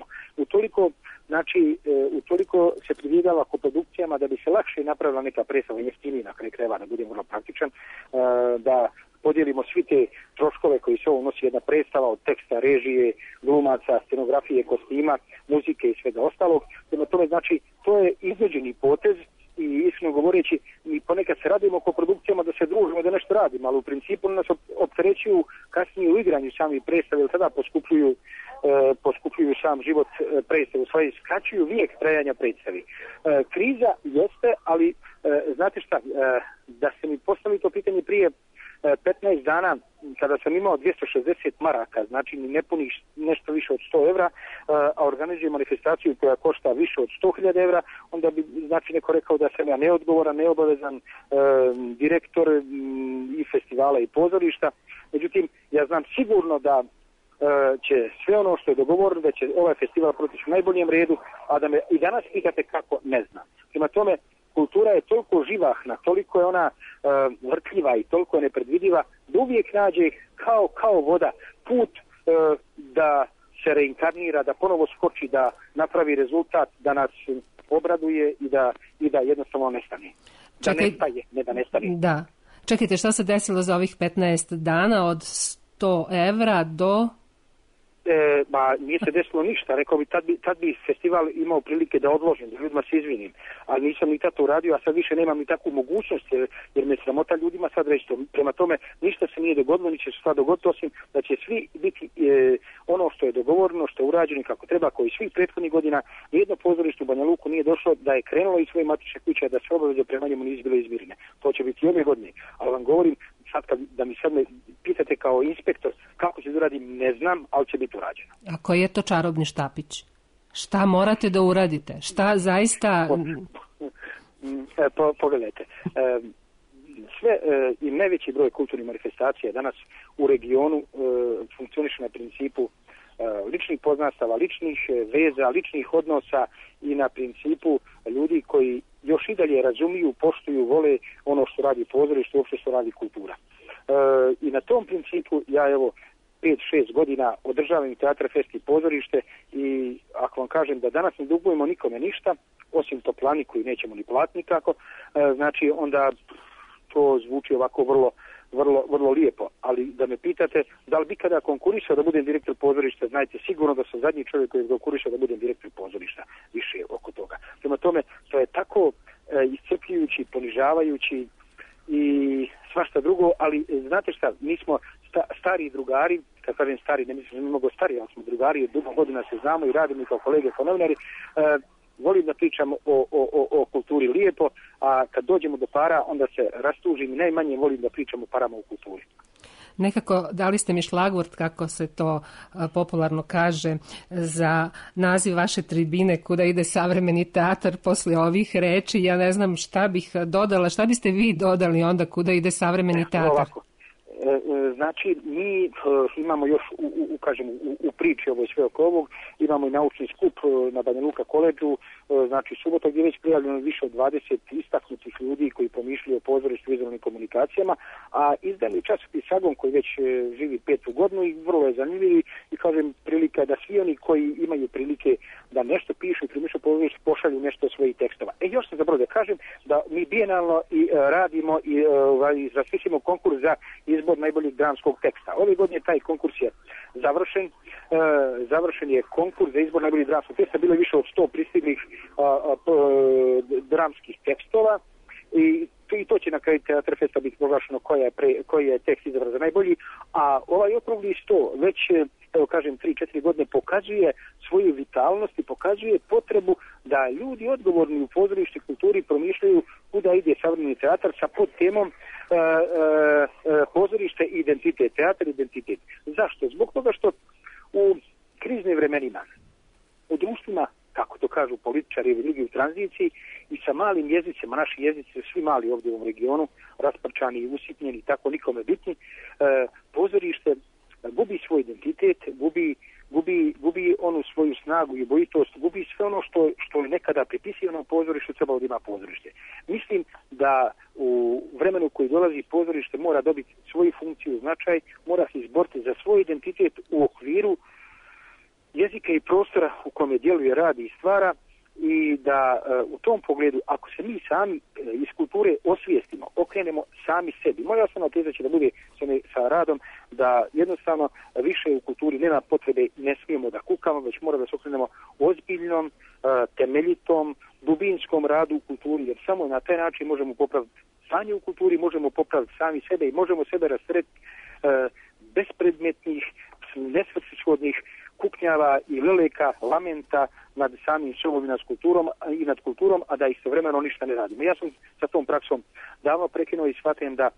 Utoliko se pribjegava koprodukcijama da bi se lakše napravila neka predstava, jeftinija na kraju krajeva, da budem vrlo praktičan, da podijelimo svi te troškove koji se ovo nosi jedna predstava od teksta, režije, glumaca, scenografije, kostima, muzike i svega ostalog. Prema tome, znači, to je iznuđeni potez i iskreno govoreći, mi ponekad se radimo oko produkcijama da se družimo, da nešto radimo, ali u principu nas opterećuju kasnije u igranju sami predstave, jer tada poskupljuju sam život predstave, u stvari skraćuju vijek trajanja predstavi. Kriza jeste, ali znate šta, da se mi postavi to pitanje prije 15 dana, kada sam imao 260 maraka, znači ne puni nešto više od 100 evra, a organizujem manifestaciju koja košta više od 100.000 evra, onda bi znači neko rekao da sam ja neodgovoran, neobavezan direktor i festivala i pozorišta. Međutim, ja znam sigurno da će sve ono što je dogovoreno, da će ovaj festival protići u najboljem redu, a da me i danas pitate kako, ne znam. Prema tome, kultura je toliko živahna, toliko je ona vrtljiva i toliko je nepredvidiva, da uvijek nađe kao voda put da se reinkarnira, da ponovo skoči, da napravi rezultat, da nas obraduje i da jednostavno nestane. Da nestaje, ne da nestane. Da. Čekajte, šta se desilo za ovih 15 dana od 100 evra do... Nije se desilo ništa, rekao bi, tad bi festival imao prilike da odložim, da ljudima se izvinim, ali nisam ni to uradio, a sad više nemam ni takvu mogućnost, jer me sramota ljudima sad reći to. Prema tome, ništa se nije dogodilo, ni će se sad dogoditi, osim da će svi biti ono što je dogovoreno, što je urađeno kako treba, koji svih prethodnih godina, nijedno pozorište u Banja Luku nije došlo da je krenulo iz svoje matične kuće, da se obaveze prema njemu nisu bile izmirene. To će biti i ove godine, ali vam govorim, sad da mi sad me pitate kao inspektor kako će da uradim, ne znam, ali će biti urađeno. A koji je to čarobni štapić? Šta morate da uradite? Šta zaista... Pogledajte, sve i najveći broj kulturnih manifestacija danas u regionu funkcioniše na principu ličnih poznanstava, ličnih veza, ličnih odnosa i na principu ljudi koji još i dalje razumiju, poštuju, vole ono što radi pozorište, uopšte što radi kultura. I na tom principu ja 5-6 godina održavam Teatar Fest i pozorište i ako vam kažem da danas ne dugujemo nikome ništa, osim toplani koji nećemo ni platiti nikako, znači onda to zvuči ovako vrlo lijepo, ali da me pitate da li bi kada konkurisao da budem direktor pozorišta, znajte sigurno da sam zadnji čovjek koji je konkurisao da budem direktor pozorišta, više oko toga. Prema tome, to je tako iscrpljujući, ponižavajući i svašta drugo, ali znate šta, mi smo stari drugari, kad kažem stari, ne mislim da smo mnogo stariji, ali smo drugari, dugo godina se znamo i radimo i kao kolege, kao novinari, volim da pričam o kulturi lijepo, a kad dođemo do para, onda se rastužim i najmanje volim da pričam o parama u kulturi. Nekako dali ste mi šlagvort, kako se to popularno kaže, za naziv vaše tribine Kuda ide savremeni teatar posle ovih reči. Ja ne znam šta bih dodala, šta biste vi dodali onda Kuda ide savremeni teatar? Ovako. Znači, mi imamo još, u priči ovoj sve oko ovog, imamo i naučni skup na Banja Luka koledžu, znači subota gdje je već prijavljeno više od 20 istaknutih ljudi koji pomišljaju o pozorištu i vizualnim komunikacijama, a izdani časopis Sagon koji već živi 5. godinu i vrlo je zanimljiv i kažem prilika da svi oni koji imaju prilike da nešto pišu i primišljaju pozorište pošalju nešto od svojih tekstova. Još sam zapravo da kažem da mi bijenalno i radimo i raspisimo konkurs za izbor najboljeg dramskog teksta. Ove godine taj konkurs je završen. Završen je konkurs za izbor najboljeg dramskog teksta. Bilo je više od 100 pristiglih dramskih tekstova i to će na kraju Teatar Festa biti proglašeno koji je tekst izabran za najbolji, a ovaj okrugli 100 već, evo kažem, 3-4 godine pokazuje svoju vitalnost i pokazuje potrebu da ljudi odgovorni u pozorištu kulturi promišljaju kuda ide savremeni teatar sa podtemom pozorište i identitet, teatar identitet. Zašto? Zbog toga što u kriznim vremenima, u društvima, kako to kažu političari ili ljudi u tranziciji, i sa malim jezicima, naši jezici su svi mali ovdje u ovom regionu, rasprčani i usitnjeni, tako nikome bitni, pozorište gubi svoj identitet, gubi onu svoju snagu i bojitost, gubi sve ono što je nekada pripisivano pozorištu, trebalo da ima pozorište. Mislim da u vremenu koji dolazi pozorište mora dobiti svoju funkciju, značaj, mora se izboriti za svoj identitet u okviru jezika i prostora u kome djeluje, radi i stvara, i da u tom pogledu, ako se mi sami iz kulture osvijestimo, okrenemo sami sebi, moja osnovna teza će da bude sa radom da jednostavno više u kulturi nema potrebe, ne smijemo da kukamo, već mora da se okrenemo ozbiljnom, temeljitom, dubinskom radu u kulturi, jer samo na taj način možemo popraviti stanje u kulturi, možemo popraviti sami sebe i možemo sebe rasteretiti bespredmetnih, nesvrsishodnih kuknjava i leleka, lamenta nad samim sobom i nad kulturom, a da istovremeno ništa ne radimo. Ja sam sa tom praksom davno prekinuo i shvatim da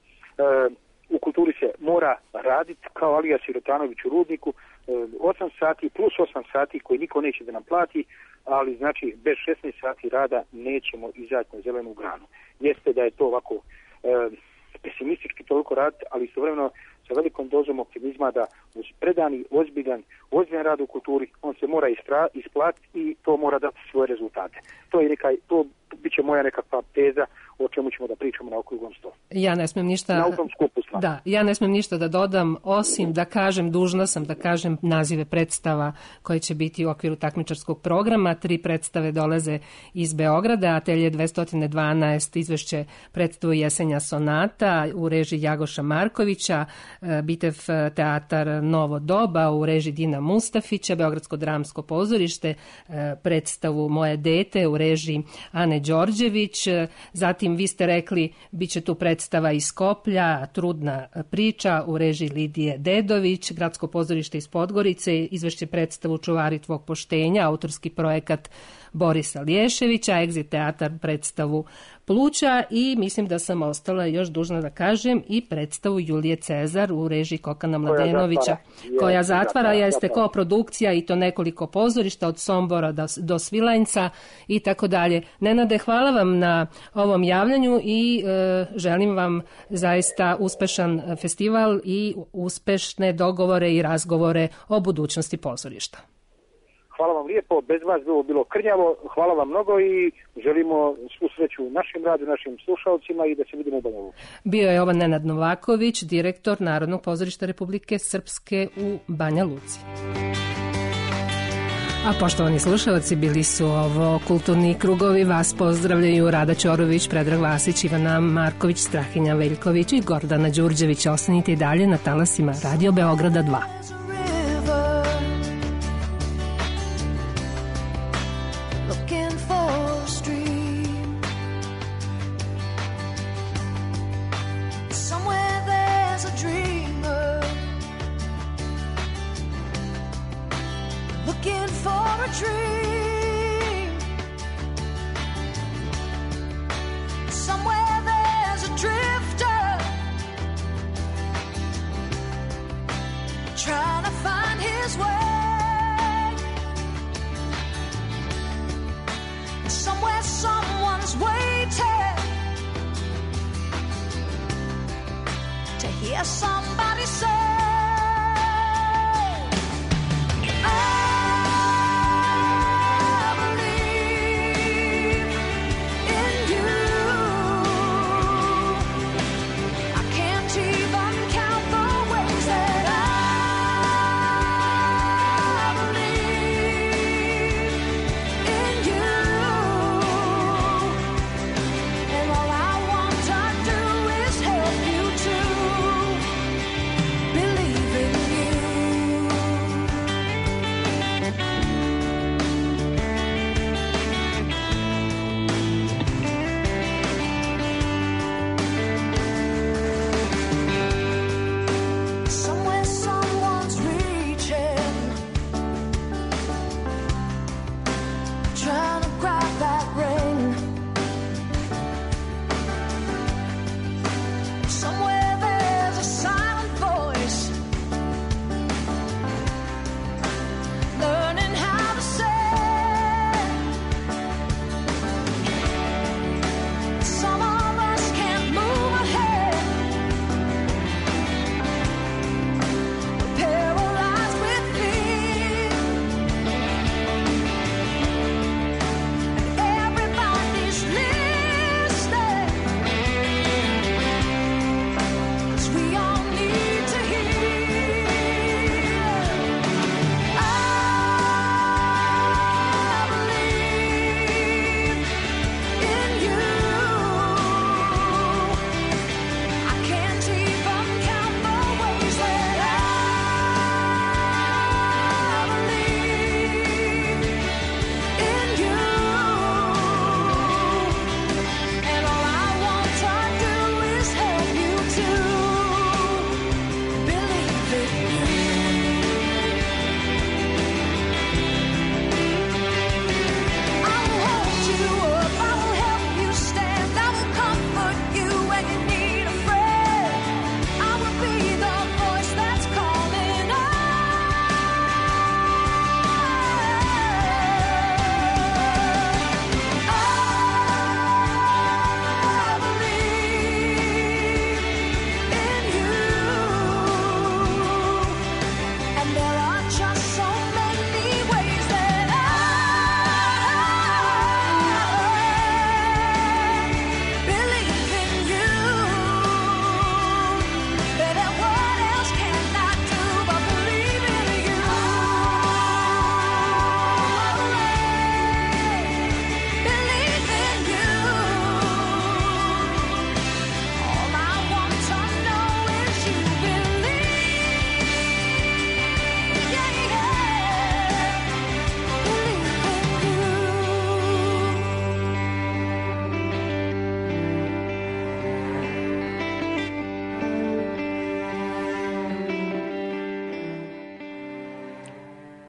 u kulturi se mora raditi kao Alija Sirotanović u Rudniku, 8 sati plus 8 sati koji niko neće da nam plati, ali znači bez 16 sati rada nećemo izaći na zelenu granu. Jeste da je to ovako pesimistički toliko raditi, ali istovremeno sa velikom dozom optimizma da uz predani, ozbiljan rad u kulturi, on se mora isplatiti i to mora dati svoje rezultate. To bit će moja nekakva teza o čemu ćemo da pričamo na okruglom stolu. Ja ne smem ništa... Na tom skupu stvari. Da, ja ne smem ništa da dodam, osim da kažem, dužna sam da kažem nazive predstava koje će biti u okviru takmičarskog programa. 3 predstave dolaze iz Beograda, Atelje 212, izvešće predstavu Jesenja sonata u režiji Jagoša Markovića, Bitev teatar Novo doba u režiji Dina Mustafića, Beogradsko dramsko pozorište, predstavu Moje dete u režiji Ane Đorđević, zatim vi ste rekli, bit će tu predstava iz Skoplja, Trudna priča u režiji Lidije Dedović, Gradsko pozorište iz Podgorice, izvešće predstavu Čuvari tvog poštenja, autorski projekat Borisa Liješevića, Exit teatar predstavu Pluća i mislim da sam ostala još dužna da kažem i predstavu Julije Cezar u režiji Kokana Mladenovića koja zatvara, jeste koprodukcija i to nekoliko pozorišta od Sombora do Svilajnca i tako dalje. Nenade, hvala vam na ovom javljanju i želim vam zaista uspešan festival i uspešne dogovore i razgovore o budućnosti pozorišta. Hvala vam lijepo, bez vas bi ovo bilo krnjavo, hvala vam mnogo i želimo svu sreću našim radu, našim slušalcima i da se vidimo u Banja Luci. Bio je ovo Nenad Novaković, direktor Narodnog pozorišta Republike Srpske u Banja Luci. A poštovani slušalci, bili su ovo Kulturni krugovi, vas pozdravljaju Rada Ćorović, Predrag Vasić, Ivana Marković, Strahinja Veljković i Gordana Đurđević. Ostanite i dalje na talasima Radio Beograda 2. Trying to find his way. Somewhere someone's waiting to hear somebody say